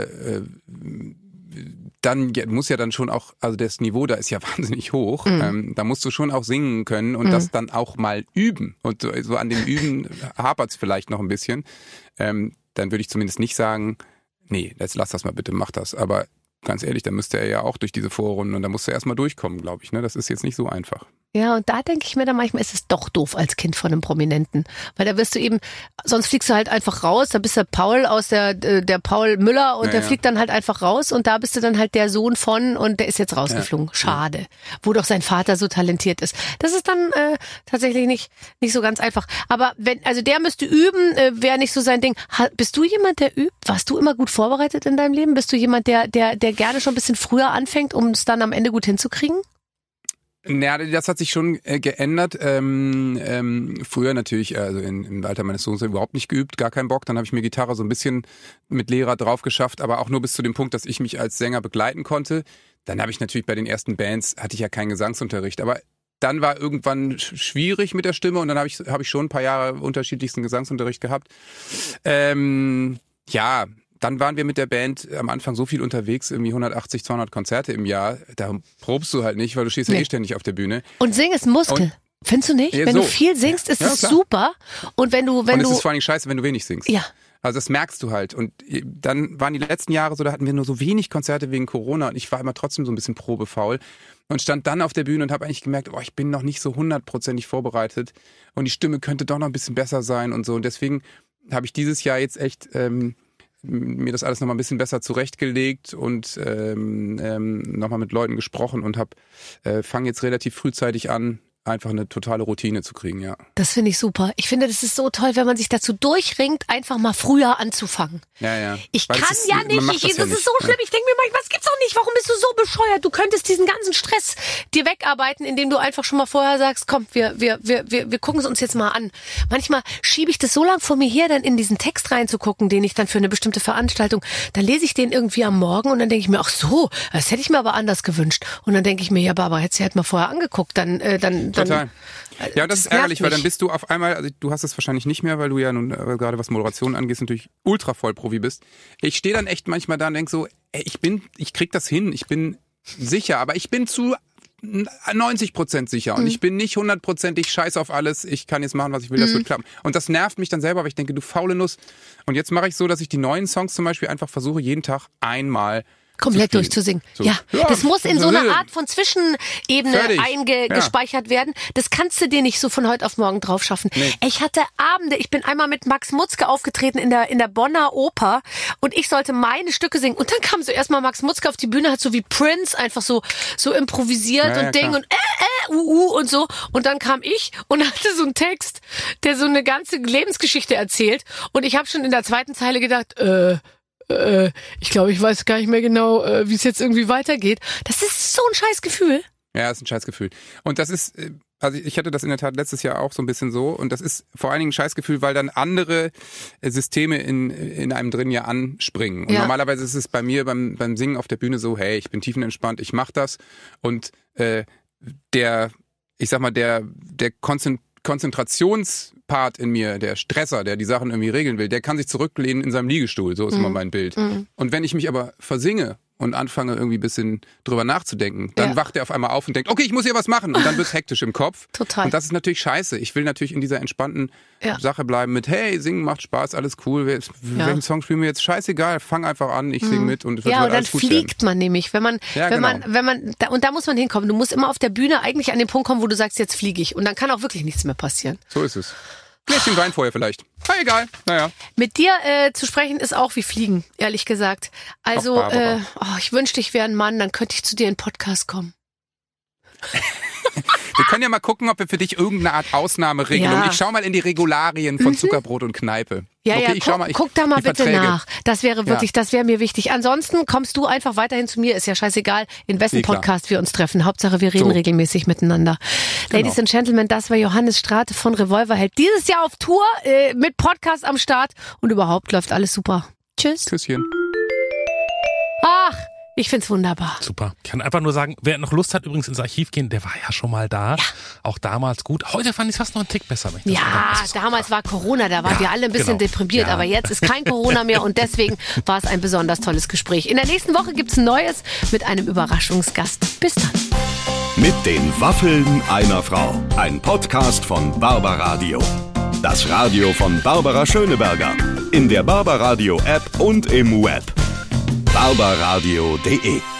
Speaker 4: dann muss ja dann schon auch, also das Niveau da ist ja wahnsinnig hoch, da musst du schon auch singen können und das dann auch mal üben. Und so an dem Üben hapert's vielleicht noch ein bisschen. Dann würde ich zumindest nicht sagen, nee, jetzt lass das mal bitte, mach das. Aber ganz ehrlich, da müsste er ja auch durch diese Vorrunden und da musst du erstmal durchkommen, glaube ich. Ne? Das ist jetzt nicht so einfach.
Speaker 2: Ja, und da denke ich mir dann manchmal, ist es doch doof als Kind von einem Prominenten. Weil da wirst du eben, sonst fliegst du halt einfach raus, da bist der Paul aus der Paul Müller und der fliegt dann halt einfach raus und da bist du dann halt der Sohn von und der ist jetzt rausgeflogen. Ja. Schade. Wo doch sein Vater so talentiert ist. Das ist dann tatsächlich nicht so ganz einfach. Aber der müsste üben, wäre nicht so sein Ding. Bist du jemand, der übt? Warst du immer gut vorbereitet in deinem Leben? Bist du jemand, der gerne schon ein bisschen früher anfängt, um es dann am Ende gut hinzukriegen?
Speaker 4: Ja, das hat sich schon geändert. Früher natürlich, also im Alter meines Sohnes überhaupt nicht geübt, gar keinen Bock. Dann habe ich mir Gitarre so ein bisschen mit Lehrer drauf geschafft, aber auch nur bis zu dem Punkt, dass ich mich als Sänger begleiten konnte. Dann habe ich natürlich bei den ersten Bands, hatte ich ja keinen Gesangsunterricht, aber dann war irgendwann schwierig mit der Stimme und dann habe ich schon ein paar Jahre unterschiedlichsten Gesangsunterricht gehabt. Dann waren wir mit der Band am Anfang so viel unterwegs, irgendwie 180, 200 Konzerte im Jahr. Da probst du halt nicht, weil du stehst ja eh ständig auf der Bühne.
Speaker 2: Und Singen ist ein Muskel. Findest du nicht? Wenn du viel singst, ist es super. Und wenn du
Speaker 4: es ist vor allem scheiße, wenn du wenig singst.
Speaker 2: Ja.
Speaker 4: Also das merkst du halt. Und dann waren die letzten Jahre so, da hatten wir nur so wenig Konzerte wegen Corona und ich war immer trotzdem so ein bisschen probefaul und stand dann auf der Bühne und habe eigentlich gemerkt, ich bin noch nicht so 100%ig vorbereitet und die Stimme könnte doch noch ein bisschen besser sein und so. Und deswegen habe ich dieses Jahr jetzt echt mir das alles nochmal ein bisschen besser zurechtgelegt und nochmal mit Leuten gesprochen und fange jetzt relativ frühzeitig an, einfach eine totale Routine zu kriegen, ja.
Speaker 2: Das finde ich super. Ich finde, das ist so toll, wenn man sich dazu durchringt, einfach mal früher anzufangen.
Speaker 4: Ja.
Speaker 2: Ich kann ja nicht. Das ist so schlimm. Ich denke mir manchmal, was gibt's doch nicht? Warum bist du so bescheuert? Du könntest diesen ganzen Stress dir wegarbeiten, indem du einfach schon mal vorher sagst, komm, wir gucken es uns jetzt mal an. Manchmal schiebe ich das so lang vor mir her, dann in diesen Text reinzugucken, den ich dann für eine bestimmte Veranstaltung, dann lese ich den irgendwie am Morgen und dann denke ich mir, ach so, das hätte ich mir aber anders gewünscht. Und dann denke ich mir, ja, Barbara, hättest du halt mal vorher angeguckt, dann
Speaker 4: total. Ja, und das ist ärgerlich, weil dann bist du auf einmal, also du hast es wahrscheinlich nicht mehr, weil du ja nun gerade was Moderation angeht, natürlich ultra Vollprofi bist. Ich stehe dann echt manchmal da und denke so, ich krieg das hin, ich bin sicher, aber ich bin zu 90% sicher und ich bin nicht 100%ig scheiß auf alles, ich kann jetzt machen, was ich will, das wird klappen. Und das nervt mich dann selber, aber ich denke, du faule Nuss. Und jetzt mache ich so, dass ich die neuen Songs zum Beispiel einfach versuche, jeden Tag einmal
Speaker 2: komplett durchzusingen. So. Ja, das muss in so einer Art von Zwischenebene eingespeichert werden. Das kannst du dir nicht so von heute auf morgen drauf schaffen. Nee. Ich hatte Abende, ich bin einmal mit Max Mutzke aufgetreten in der Bonner Oper und ich sollte meine Stücke singen. Und dann kam so erstmal Max Mutzke auf die Bühne, hat so wie Prince einfach so improvisiert und Ding und und so. Und dann kam ich und hatte so einen Text, der so eine ganze Lebensgeschichte erzählt. Und ich habe schon in der zweiten Zeile gedacht, ich glaube, ich weiß gar nicht mehr genau, wie es jetzt irgendwie weitergeht. Das ist so ein scheiß Gefühl.
Speaker 4: Ja, das ist ein scheiß Gefühl. Und das ist, also ich hatte das in der Tat letztes Jahr auch so ein bisschen so. Und das ist vor allen Dingen ein scheiß Gefühl, weil dann andere Systeme in einem drin ja anspringen. Und normalerweise ist es bei mir beim Singen auf der Bühne so, hey, ich bin tiefenentspannt, ich mach das. Und der Konzentrationspart in mir, der Stresser, der die Sachen irgendwie regeln will, der kann sich zurücklehnen in seinem Liegestuhl, so ist immer mein Bild. Und wenn ich mich aber versinge und anfange irgendwie ein bisschen drüber nachzudenken, dann wacht er auf einmal auf und denkt, okay, ich muss hier was machen und dann wird es hektisch im Kopf.
Speaker 2: Total.
Speaker 4: Und das ist natürlich scheiße. Ich will natürlich in dieser entspannten Sache bleiben mit, hey, singen macht Spaß, alles cool, welchen Song spielen wir jetzt? Scheißegal, fang einfach an, ich singe mit und es wird
Speaker 2: und
Speaker 4: alles gut
Speaker 2: dann fliegt man nämlich, wenn man, und da muss man hinkommen. Du musst immer auf der Bühne eigentlich an den Punkt kommen, wo du sagst, jetzt fliege ich und dann kann auch wirklich nichts mehr passieren.
Speaker 4: So ist es. Gläschen Wein vorher vielleicht. Egal, naja.
Speaker 2: Mit dir zu sprechen ist auch wie Fliegen, ehrlich gesagt. Also, ich wünschte, ich wäre ein Mann, dann könnte ich zu dir in den Podcast kommen.
Speaker 4: Wir können ja mal gucken, ob wir für dich irgendeine Art Ausnahmeregelung.
Speaker 2: Ja.
Speaker 4: Ich schau mal in die Regularien von Zuckerbrot und Kneipe.
Speaker 2: Ja,
Speaker 4: okay,
Speaker 2: ja,
Speaker 4: ich schau mal,
Speaker 2: guck da mal
Speaker 4: die
Speaker 2: bitte
Speaker 4: Verträge.
Speaker 2: nach. Das wäre wirklich, das wäre mir wichtig. Ansonsten kommst du einfach weiterhin zu mir, ist ja scheißegal, in wessen
Speaker 4: klar.
Speaker 2: Podcast wir uns treffen. Hauptsache, wir reden regelmäßig miteinander. Ladies and Gentlemen, das war Johannes Strate von Revolverheld. Dieses Jahr auf Tour mit Podcast am Start und überhaupt läuft alles super. Tschüss.
Speaker 4: Küsschen.
Speaker 2: Ach, ich find's wunderbar.
Speaker 3: Super. Ich kann einfach nur sagen, wer noch Lust hat, übrigens ins Archiv gehen, der war ja schon mal da. Ja. Auch damals gut. Heute fand ich es fast noch einen Tick besser.
Speaker 2: Ja, damals war Corona, da waren wir alle ein bisschen deprimiert, aber jetzt ist kein Corona mehr und deswegen war es ein besonders tolles Gespräch. In der nächsten Woche gibt's ein Neues mit einem Überraschungsgast. Bis dann.
Speaker 1: Mit den Waffeln einer Frau. Ein Podcast von Barbaradio. Das Radio von Barbara Schöneberger. In der Barbaradio App und im Web. barbaradio.de